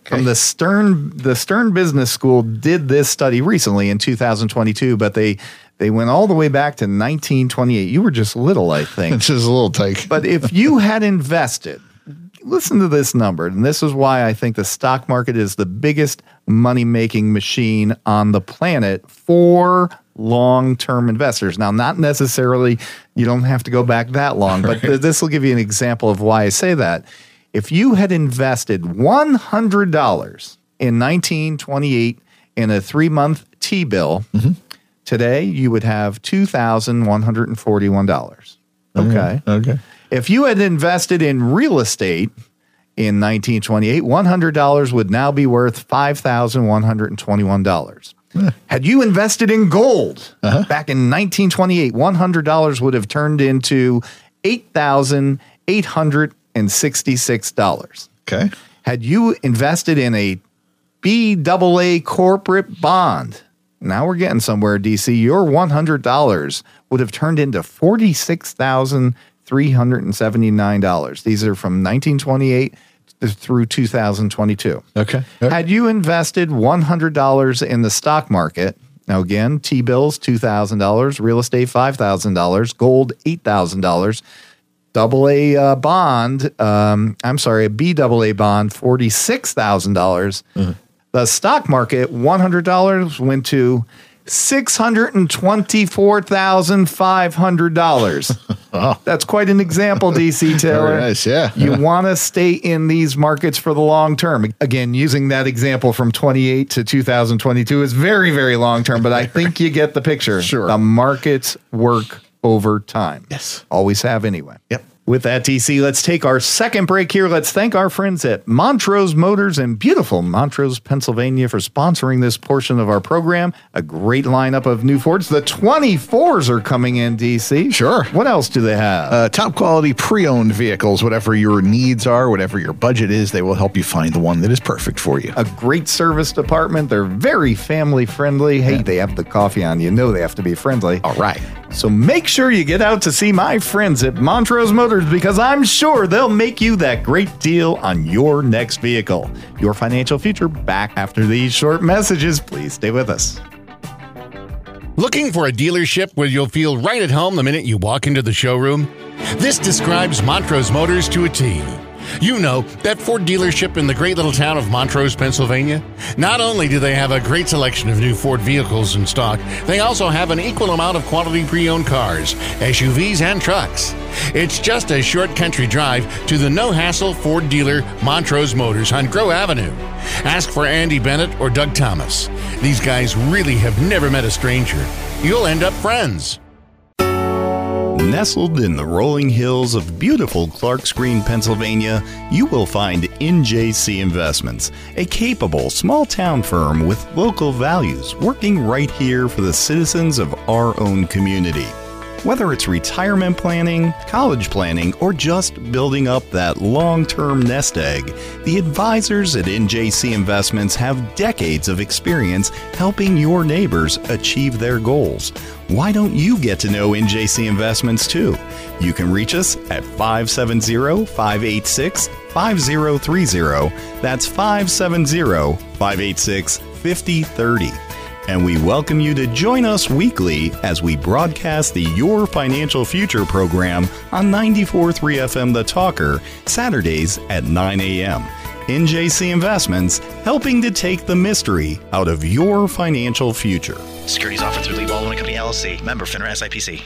from the Stern the Stern Business School did this study recently in two thousand twenty-two, but they they went all the way back to nineteen twenty-eight. You were just little, I think. It's just a little take. But if you had invested, listen to this number, and this is why I think the stock market is the biggest money-making machine on the planet for long-term investors. Now, not necessarily, you don't have to go back that long, but th- this will give you an example of why I say that. If you had invested one hundred dollars in nineteen twenty-eight in a three-month T-bill, mm-hmm. today you would have two thousand one hundred forty-one dollars. Okay. Mm-hmm. Okay. If you had invested in real estate in nineteen twenty-eight, one hundred dollars would now be worth five thousand one hundred twenty-one dollars. Yeah. Had you invested in gold uh-huh. back in nineteen twenty-eight, one hundred dollars would have turned into eight thousand eight hundred sixty-six dollars. Okay. Had you invested in a B double A corporate bond, now we're getting somewhere, D C, your one hundred dollars would have turned into forty-six thousand three hundred seventy-nine dollars. These are from nineteen twenty-eight through two thousand twenty-two. Okay. okay. Had you invested one hundred dollars in the stock market, now again, T-bills, two thousand dollars, real estate, five thousand dollars, gold, eight thousand dollars, double A uh, bond, um, I'm sorry, a B double A bond, forty-six thousand dollars. Mm-hmm. The stock market, one hundred dollars went to six hundred twenty-four thousand five hundred dollars. Oh. That's quite an example, D C Taylor. Very nice, yeah. You want to stay in these markets for the long term. Again, using that example from twenty-eight to two thousand twenty-two is very, very long term, but I think you get the picture. Sure. The markets work over time. Yes. Always have anyway. Yep. With that, D C, let's take our second break here. Let's thank our friends at Montrose Motors in beautiful Montrose, Pennsylvania for sponsoring this portion of our program. A great lineup of new Fords. The twenty-fours are coming in, D C. Sure. What else do they have? Uh, top quality pre-owned vehicles. Whatever your needs are, whatever your budget is, they will help you find the one that is perfect for you. A great service department. They're very family friendly. Hey, yeah. They have the coffee on. You know they have to be friendly. All right. So make sure you get out to see my friends at Montrose Motors, because I'm sure they'll make you that great deal on your next vehicle. Your financial future back after these short messages. Please stay with us. Looking for a dealership where you'll feel right at home the minute you walk into the showroom? This describes Montrose Motors to a T. You know, that Ford dealership in the great little town of Montrose, Pennsylvania? Not only do they have a great selection of new Ford vehicles in stock, they also have an equal amount of quality pre-owned cars, S U Vs, and trucks. It's just a short country drive to the no-hassle Ford dealer Montrose Motors on Grove Avenue. Ask for Andy Bennett or Doug Thomas. These guys really have never met a stranger. You'll end up friends. Nestled in the rolling hills of beautiful Clarks Green, Pennsylvania, you will find N J C Investments, a capable small-town firm with local values working right here for the citizens of our own community. Whether it's retirement planning, college planning, or just building up that long-term nest egg, the advisors at N J C Investments have decades of experience helping your neighbors achieve their goals. Why don't you get to know N J C Investments too? You can reach us at five seven zero, five eight six, five zero three zero. That's five seven zero, five eight six, five zero three zero. And we welcome you to join us weekly as we broadcast the Your Financial Future program on ninety-four point three F M The Talker, Saturdays at nine a.m. N J C Investments, helping to take the mystery out of your financial future. Securities offered through Lee Baldwin Company, L L C. Member FINRA S I P C.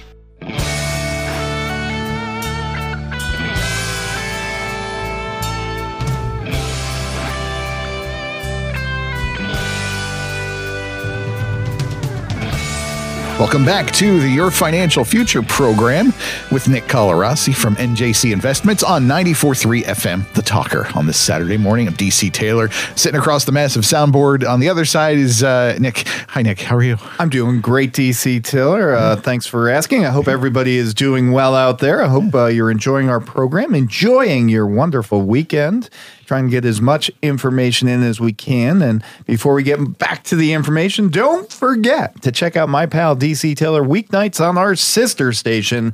Welcome back to the Your Financial Future program with Nick Colarossi from N J C Investments on ninety-four point three F M, The Talker. On this Saturday morning, I'm D C Taylor. Sitting across the massive soundboard on the other side is uh, Nick. Hi, Nick. How are you? I'm doing great, D C Taylor. Uh, thanks for asking. I hope everybody is doing well out there. I hope uh, you're enjoying our program, enjoying your wonderful weekend. Trying to get as much information in as we can. And before we get back to the information, don't forget to check out my pal D C Taylor weeknights on our sister station,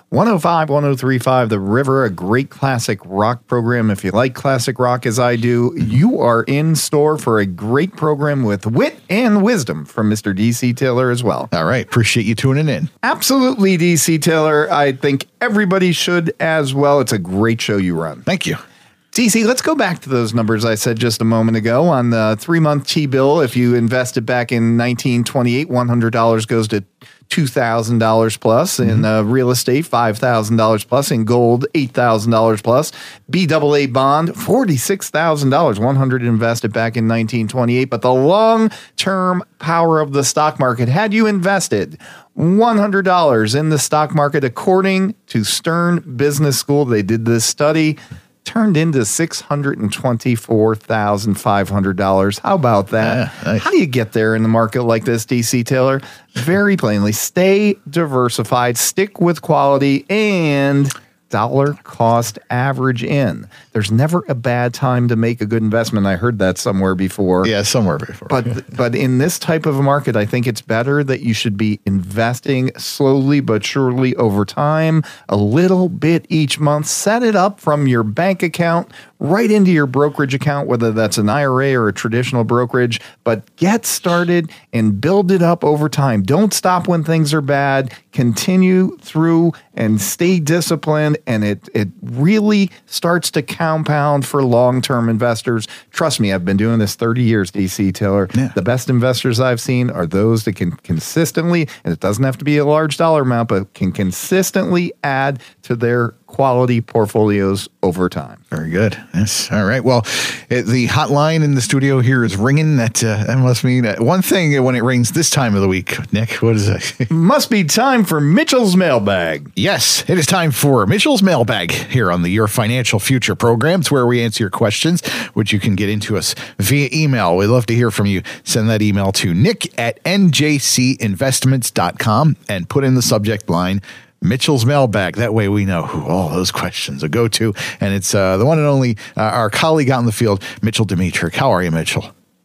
one oh five, one oh three point five The River, a great classic rock program. If you like classic rock as I do, you are in store for a great program with wit and wisdom from Mister D C Taylor as well. All right. Appreciate you tuning in. Absolutely, D C Taylor. I think everybody should as well. It's a great show you run. Thank you. D C, let's go back to those numbers I said just a moment ago on the three-month T-bill. If you invested back in nineteen twenty-eight, one hundred dollars goes to two thousand dollars plus. In uh, real estate, five thousand dollars plus. In gold, eight thousand dollars plus. B double A bond, forty-six thousand dollars. one hundred invested back in nineteen twenty-eight. But the long-term power of the stock market, had you invested one hundred dollars in the stock market, according to Stern Business School, they did this study, turned into six hundred twenty-four thousand five hundred dollars. How about that? Yeah, nice. How do you get there in the market like this, D C Taylor? Very plainly, stay diversified, stick with quality, and dollar cost average in. There's never a bad time to make a good investment. I heard that somewhere before. Yeah, somewhere before. But but in this type of a market, I think it's better that you should be investing slowly but surely over time, a little bit each month. Set it up from your bank account right into your brokerage account, whether that's an I R A or a traditional brokerage. But get started and build it up over time. Don't stop when things are bad. Continue through and stay disciplined, and it it really starts to compound for long-term investors. Trust me, I've been doing this thirty years, D C Taylor. Yeah. The best investors I've seen are those that can consistently, and it doesn't have to be a large dollar amount, but can consistently add to their quality portfolios over time. Very good. Yes. All right. Well, it, the hotline in the studio here is ringing. That, uh, that must mean uh, one thing when it rings this time of the week. Nick, what is it? Must be time for Mitchell's Mailbag. Yes, it is time for Mitchell's Mailbag here on the Your Financial Future program. It's where we answer your questions, which you can get into us via email. We'd love to hear from you. Send that email to nick at n j c investments dot com and put in the subject line Mitchell's Mailbag. That way we know who all those questions will go to. And it's uh, the one and only, uh, our colleague out in the field, Mitchell Dimitrick. How are you, Mitchell?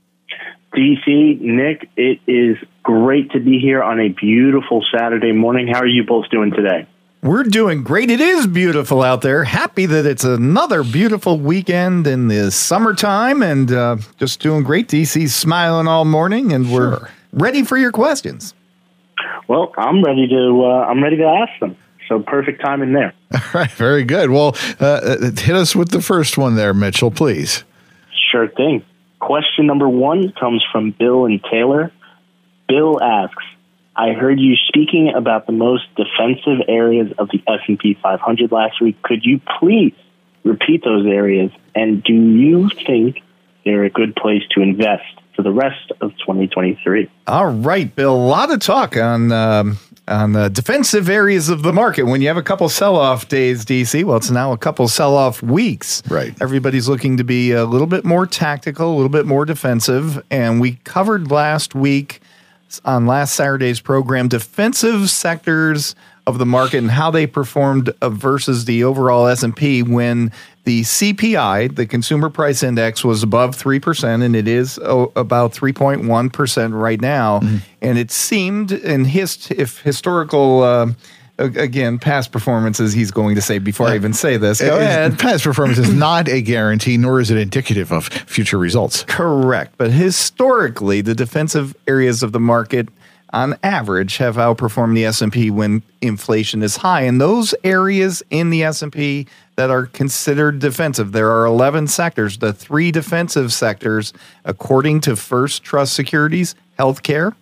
D C, Nick, it is great to be here on a beautiful Saturday morning. How are you both doing today? We're doing great. It is beautiful out there. Happy that it's another beautiful weekend in the summertime, and uh, just doing great. D C's smiling all morning, and we're Sure. ready for your questions. Well, I'm ready to uh, I'm ready to ask them. So perfect timing there. All right. Very good. Well, uh, hit us with the first one there, Mitchell, please. Sure thing. Question number one comes from Bill and Taylor. Bill asks, I heard you speaking about the most defensive areas of the S and P five hundred last week. Could you please repeat those areas? And do you think they're a good place to invest for the rest of twenty twenty-three? All right, Bill. A lot of talk on um, on the defensive areas of the market. When you have a couple sell-off days, D C, well, it's now a couple sell-off weeks. Right. Everybody's looking to be a little bit more tactical, a little bit more defensive. And we covered last week on last Saturday's program defensive sectors of the market and how they performed versus the overall S and P when the C P I, the Consumer Price Index, was above three percent, and it is oh, about three point one percent right now. Mm-hmm. And it seemed, in his, if historical, uh, again, past performances, he's going to say before I even say this. Go it, ahead. Past performance is not a guarantee, nor is it indicative of future results. Correct. But historically, the defensive areas of the market on average have outperformed the S and P when inflation is high. And those areas in the S and P that are considered defensive, there are eleven sectors. The three defensive sectors, according to First Trust Securities, healthcare,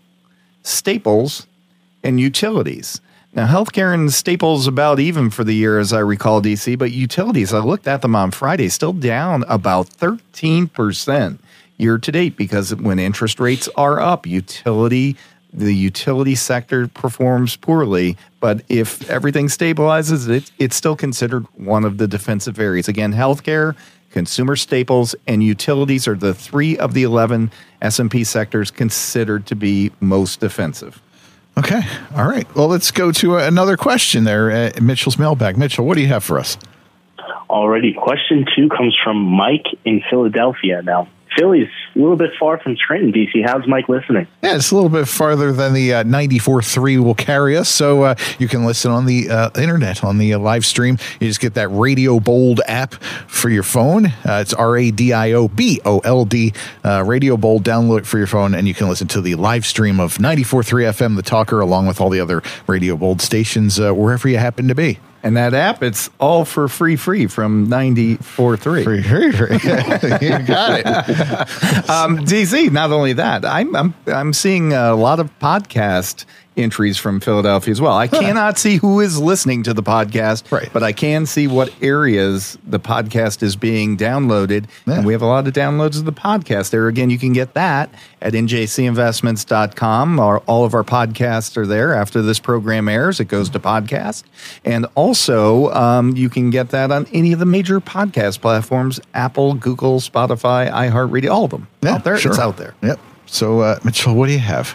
staples, and utilities. Now, healthcare and staples about even for the year, as I recall, D C, but utilities, I looked at them on Friday, still down about thirteen percent year to date, because when interest rates are up, utility the utility sector performs poorly, but if everything stabilizes, it, it's still considered one of the defensive areas. Again, healthcare, consumer staples, and utilities are the three of the eleven S and P sectors considered to be most defensive. Okay. All right. Well, let's go to another question there at Mitchell's Mailbag. Mitchell, what do you have for us? Alrighty. Question two comes from Mike in Philadelphia. Now, Philly's a little bit far from Trenton, D C. How's Mike listening? Yeah, it's a little bit farther than the uh, ninety-four point three will carry us, so uh, you can listen on the uh, internet, on the uh, live stream. You just get that Radio Bold app for your phone. Uh, it's R A D I O B O L D, uh, Radio Bold. Download it for your phone, and you can listen to the live stream of ninety-four point three F M, The Talker, along with all the other Radio Bold stations, uh, wherever you happen to be. And that app, it's all for free, free from ninety-four point three. Free, free, free. You got it. um, D C, not only that, I'm, I'm, I'm seeing a lot of podcast entries from Philadelphia as well. I cannot see who is listening to the podcast, right, but I can see what areas the podcast is being downloaded. Yeah. And we have a lot of downloads of the podcast there. Again, you can get that at N J C investments dot com. Our, all of our podcasts are there. After this program airs, it goes to podcast. And also, um, you can get that on any of the major podcast platforms, Apple, Google, Spotify, iHeartRadio, all of them. Yeah, out there. Sure. It's out there. Yep. So, uh, Mitchell, what do you have?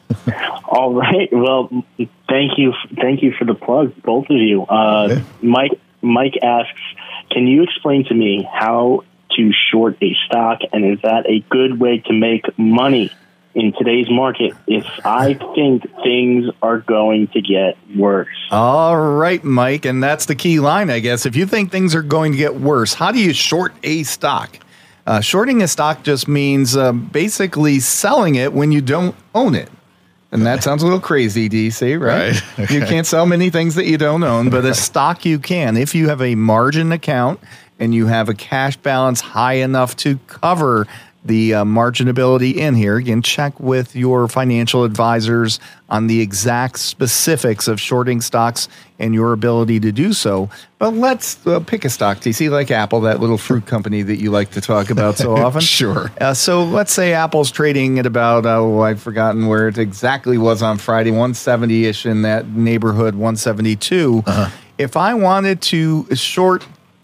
All right. Well, thank you. Thank you for the plug, both of you. Uh, yeah. Mike, Mike asks, can you explain to me how to short a stock, and is that a good way to make money in today's market if I think things are going to get worse? All right, Mike, and that's the key line, I guess. If you think things are going to get worse, how do you short a stock? Uh, shorting a stock just means uh, basically selling it when you don't own it. And that sounds a little crazy, D C, right? Right. Okay. You can't sell many things that you don't own, but a stock you can. If you have a margin account and you have a cash balance high enough to cover the uh, marginability in here, again, check with your financial advisors on the exact specifics of shorting stocks and your ability to do so. But let's uh, pick a stock, D C, like Apple, that little fruit company that you like to talk about so often. Sure. Uh, so let's say Apple's trading at about, oh, I've forgotten where it exactly was on Friday, one seventy-ish in that neighborhood, one seventy-two. Uh-huh. If I wanted to short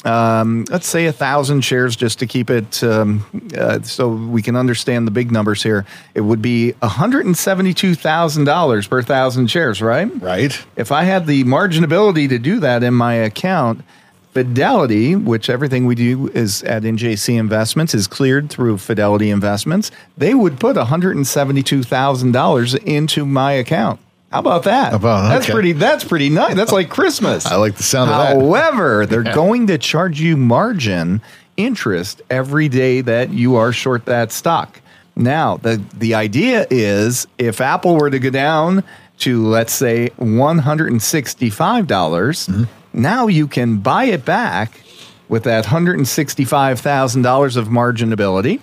Um, let's say a thousand shares, just to keep it um, uh, so we can understand the big numbers here. It would be one hundred seventy-two thousand dollars per thousand shares, right? Right. If I had the marginability to do that in my account, Fidelity, which everything we do is at N J C Investments, is cleared through Fidelity Investments. They would put one hundred seventy-two thousand dollars into my account. How about that? About, that's okay. pretty. That's pretty nice. That's like Christmas. I like the sound of that. However, they're yeah. going to charge you margin interest every day that you are short that stock. Now, the the idea is if Apple were to go down to, let's say, one hundred sixty-five dollars, mm-hmm. now you can buy it back with that one hundred sixty-five thousand dollars of marginability,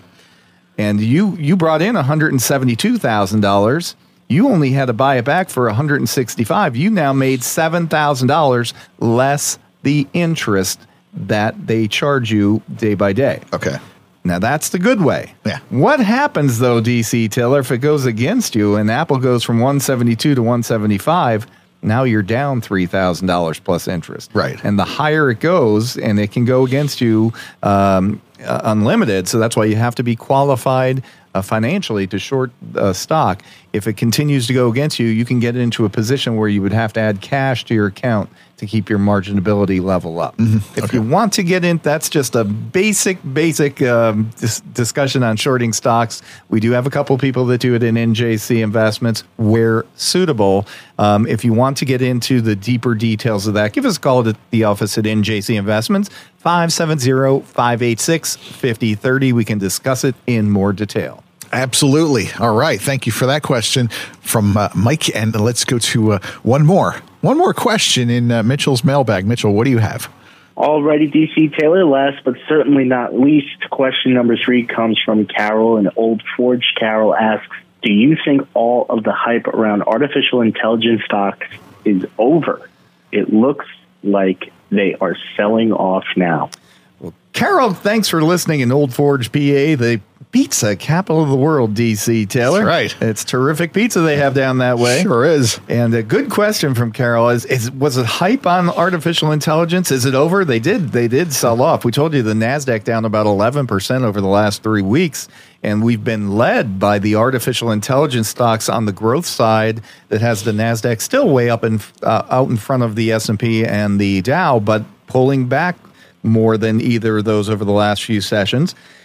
and you you brought in one hundred seventy-two thousand dollars. You only had to buy it back for one hundred sixty-five dollars. You now made seven thousand dollars less the interest that they charge you day by day. Okay. Now, that's the good way. Yeah. What happens, though, D C Tiller, if it goes against you and Apple goes from one seventy-two to one seventy-five, now you're down three thousand dollars plus interest. Right. And the higher it goes, and it can go against you um, uh, unlimited, so that's why you have to be qualified Uh, financially to short uh, stock. If it continues to go against you, you can get into a position where you would have to add cash to your account to keep your marginability level up. Mm-hmm. If okay. you want to get in, that's just a basic, basic um, dis- discussion on shorting stocks. We do have a couple people that do it in N J C Investments where suitable. Um, if you want to get into the deeper details of that, give us a call at the office at N J C Investments, five seven zero, five eight six, five zero three zero. We can discuss it in more detail. Absolutely. All right. Thank you for that question from uh, Mike. And let's go to uh, one more. One more question in uh, Mitchell's mailbag. Mitchell, what do you have? Alrighty, D C Taylor. Last but certainly not least, question number three comes from Carol in Old Forge. Carol asks, do you think all of the hype around artificial intelligence stocks is over? It looks like they are selling off now. Well, Carol, thanks for listening in Old Forge, P A, the pizza capital of the world, D C Taylor. That's right. It's terrific pizza they have down that way. Sure is. And a good question from Carol is, is was it hype on artificial intelligence? Is it over? They did they did sell off. We told you the NASDAQ down about eleven percent over the last three weeks. And we've been led by the artificial intelligence stocks on the growth side that has the NASDAQ still way up in uh, out in front of the S and P and the Dow, but pulling back more than either of those over the last few sessions.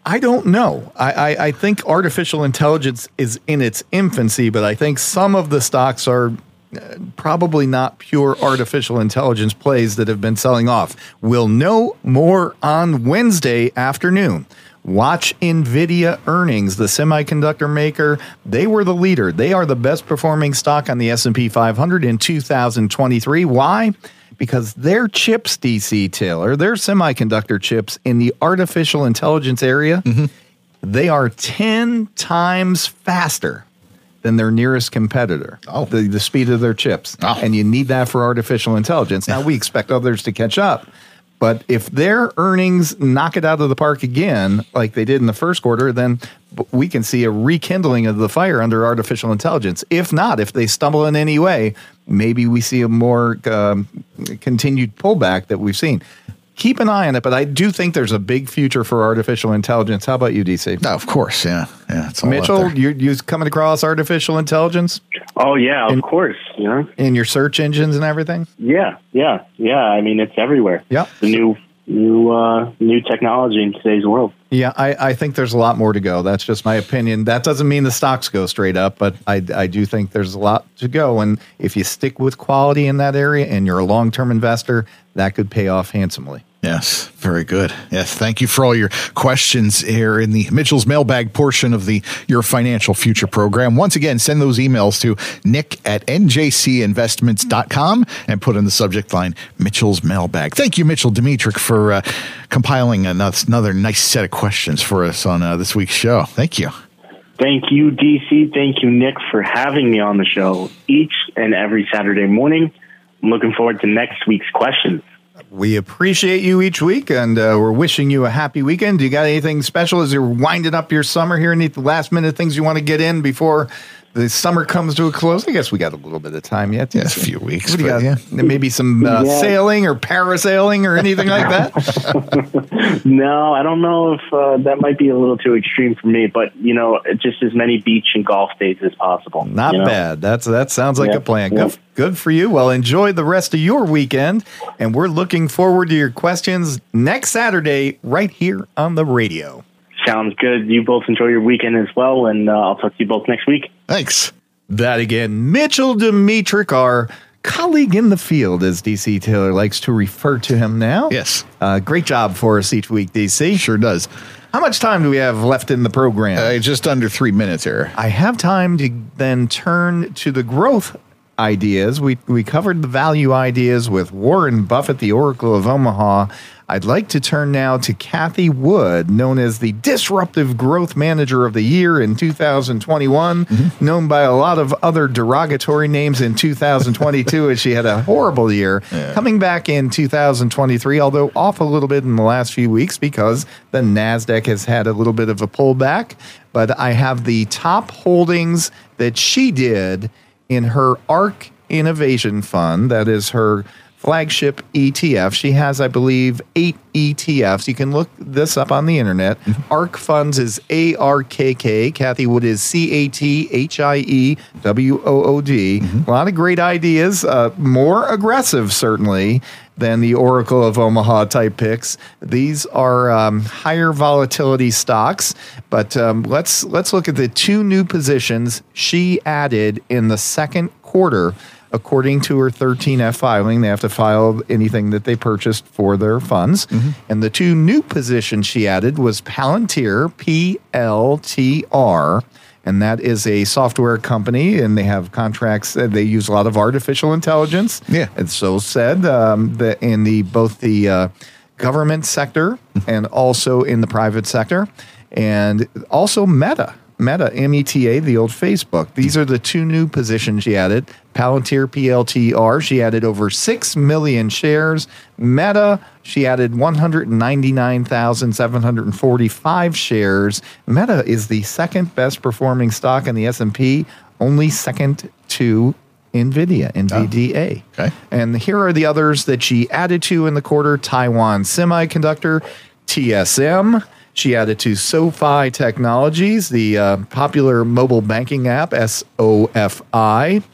I don't know. I, I, I think artificial intelligence is in its infancy, but I think some of the stocks are uh, probably not pure artificial intelligence plays that have been selling off. We'll know more on Wednesday afternoon. Watch NVIDIA earnings, the semiconductor maker. They were the leader. They are the best performing stock on the S and P five hundred in two thousand twenty-three. Why? Because their chips, D C Taylor, their semiconductor chips in the artificial intelligence area, mm-hmm. they are ten times faster than their nearest competitor. Oh. The, the speed of their chips. Oh. And you need that for artificial intelligence. Now, we expect others to catch up. But if their earnings knock it out of the park again, like they did in the first quarter, then we can see a rekindling of the fire under artificial intelligence. If not, if they stumble in any way, maybe we see a more um, continued pullback that we've seen. Keep an eye on it, but I do think there's a big future for artificial intelligence. How about you, D C? No, of course, yeah. yeah it's all Mitchell, you you coming across artificial intelligence? Oh, yeah, of in, course. You know, in your search engines and everything? Yeah, yeah, yeah. I mean, it's everywhere. Yeah. The new new uh, new technology in today's world. Yeah, I, I think there's a lot more to go. That's just my opinion. That doesn't mean the stocks go straight up, but I, I do think there's a lot to go. And if you stick with quality in that area and you're a long-term investor, that could pay off handsomely. Yes, very good. Yes, thank you for all your questions here in the Mitchell's Mailbag portion of the Your Financial Future program. Once again, send those emails to nick at n j c investments dot com and put in the subject line Mitchell's Mailbag. Thank you, Mitchell Dimitrik, for uh, compiling another, another nice set of questions for us on uh, this week's show. Thank you. Thank you, D C. Thank you, Nick, for having me on the show each and every Saturday morning. I'm looking forward to next week's questions. We appreciate you each week, and uh, we're wishing you a happy weekend. Do you got anything special as you're winding up your summer here? Any last minute things you want to get in before the summer comes to a close? I guess we got a little bit of time yet. Yeah, a few weeks. What do you got? Yeah. Maybe some uh, yeah. sailing or parasailing or anything like that? No, I don't know if uh, that might be a little too extreme for me, but, you know, just as many beach and golf days as possible. Not you know? bad. That's That sounds like yeah. a plan. Yeah. Good, good for you. Well, enjoy the rest of your weekend, and we're looking forward to your questions next Saturday right here on the radio. Sounds good. You both enjoy your weekend as well, and uh, I'll talk to you both next week. Thanks. That again, Mitchell Dimitrik, our colleague in the field, as D C Taylor likes to refer to him now. Yes. Uh, great job for us each week, D C. Sure does. How much time do we have left in the program? Uh, just under three minutes here. I have time to then turn to the growth ideas. We we covered the value ideas with Warren Buffett, the Oracle of Omaha. I'd like to turn now to Cathie Wood, known as the Disruptive Growth Manager of the Year in two thousand twenty-one, mm-hmm. known by a lot of other derogatory names in two thousand twenty-two, as she had a horrible year. Yeah. Coming back in two thousand twenty-three, although off a little bit in the last few weeks because the NASDAQ has had a little bit of a pullback. But I have the top holdings that she did in her ARK Innovation Fund. That is her flagship E T F. She has, I believe, eight E T Fs. You can look this up on the internet. Mm-hmm. ARK Funds is A R K K. Cathie Wood is C A T H I E W O O D. Mm-hmm. A lot of great ideas. Uh, more aggressive, certainly, than the Oracle of Omaha type picks. These are um, higher volatility stocks. But um, let's let's look at the two new positions she added in the second quarter. According to her thirteen F filing, they have to file anything that they purchased for their funds. Mm-hmm. And the two new positions she added was Palantir, P L T R, and that is a software company, and they have contracts. Uh, they use a lot of artificial intelligence. Yeah. And so said um, the, in the both the uh, government sector and also in the private sector, and also Meta. Meta, M E T A, the old Facebook. These are the two new positions she added. Palantir, P L T R, she added over six million shares. Meta, she added one hundred ninety-nine thousand seven hundred forty-five shares. Meta is the second best performing stock in the S and P, only second to NVIDIA, N V D A. Oh, okay. And here are the others that she added to in the quarter. Taiwan Semiconductor, T S M. She added to SoFi Technologies, the uh, popular mobile banking app, S O F I.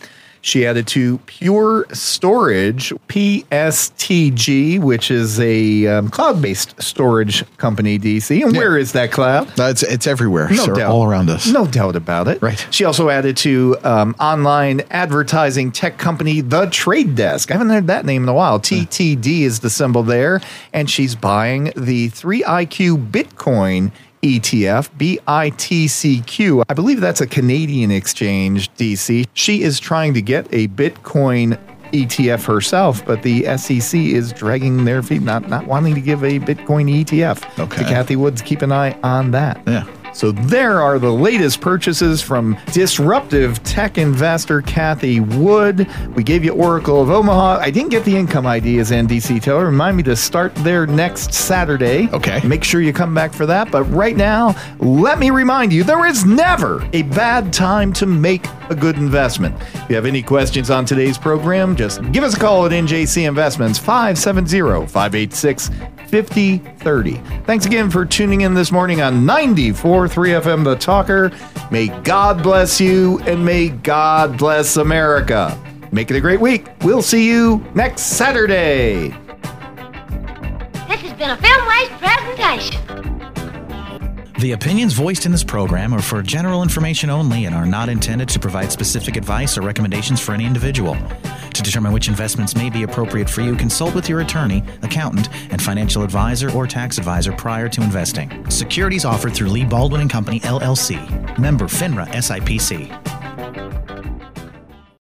She added to Pure Storage, P S T G, which is a um, cloud-based storage company, D C. And yeah. where is that cloud? Uh, it's, it's everywhere. No so doubt. All around us. No doubt about it. Right. She also added to um, online advertising tech company, The Trade Desk. I haven't heard that name in a while. T T D is the symbol there. And she's buying the three I Q Bitcoin E T F, B I T C Q. I believe that's a Canadian exchange, D C. She is trying to get a Bitcoin E T F herself, but the S E C is dragging their feet, not, not wanting to give a Bitcoin E T F. Okay. To Kathy Woods, keep an eye on that. Yeah. So there are the latest purchases from disruptive tech investor Kathy Wood. We gave you Oracle of Omaha. I didn't get the income ideas, N D C Taylor. Remind me to start there next Saturday. Okay. Make sure you come back for that. But right now, let me remind you, there is never a bad time to make a good investment. If you have any questions on today's program, just give us a call at N J C Investments, five seven zero, five eight six, five zero three zero. Thanks again for tuning in this morning on ninety-four point three F M The Talker. May God bless you and may God bless America. Make it a great week. We'll see you next Saturday. This has been a FilmWays presentation. The opinions voiced in this program are for general information only and are not intended to provide specific advice or recommendations for any individual. To determine which investments may be appropriate for you, consult with your attorney, accountant, and financial advisor or tax advisor prior to investing. Securities offered through Lee Baldwin and Company, L L C. Member FINRA S I P C.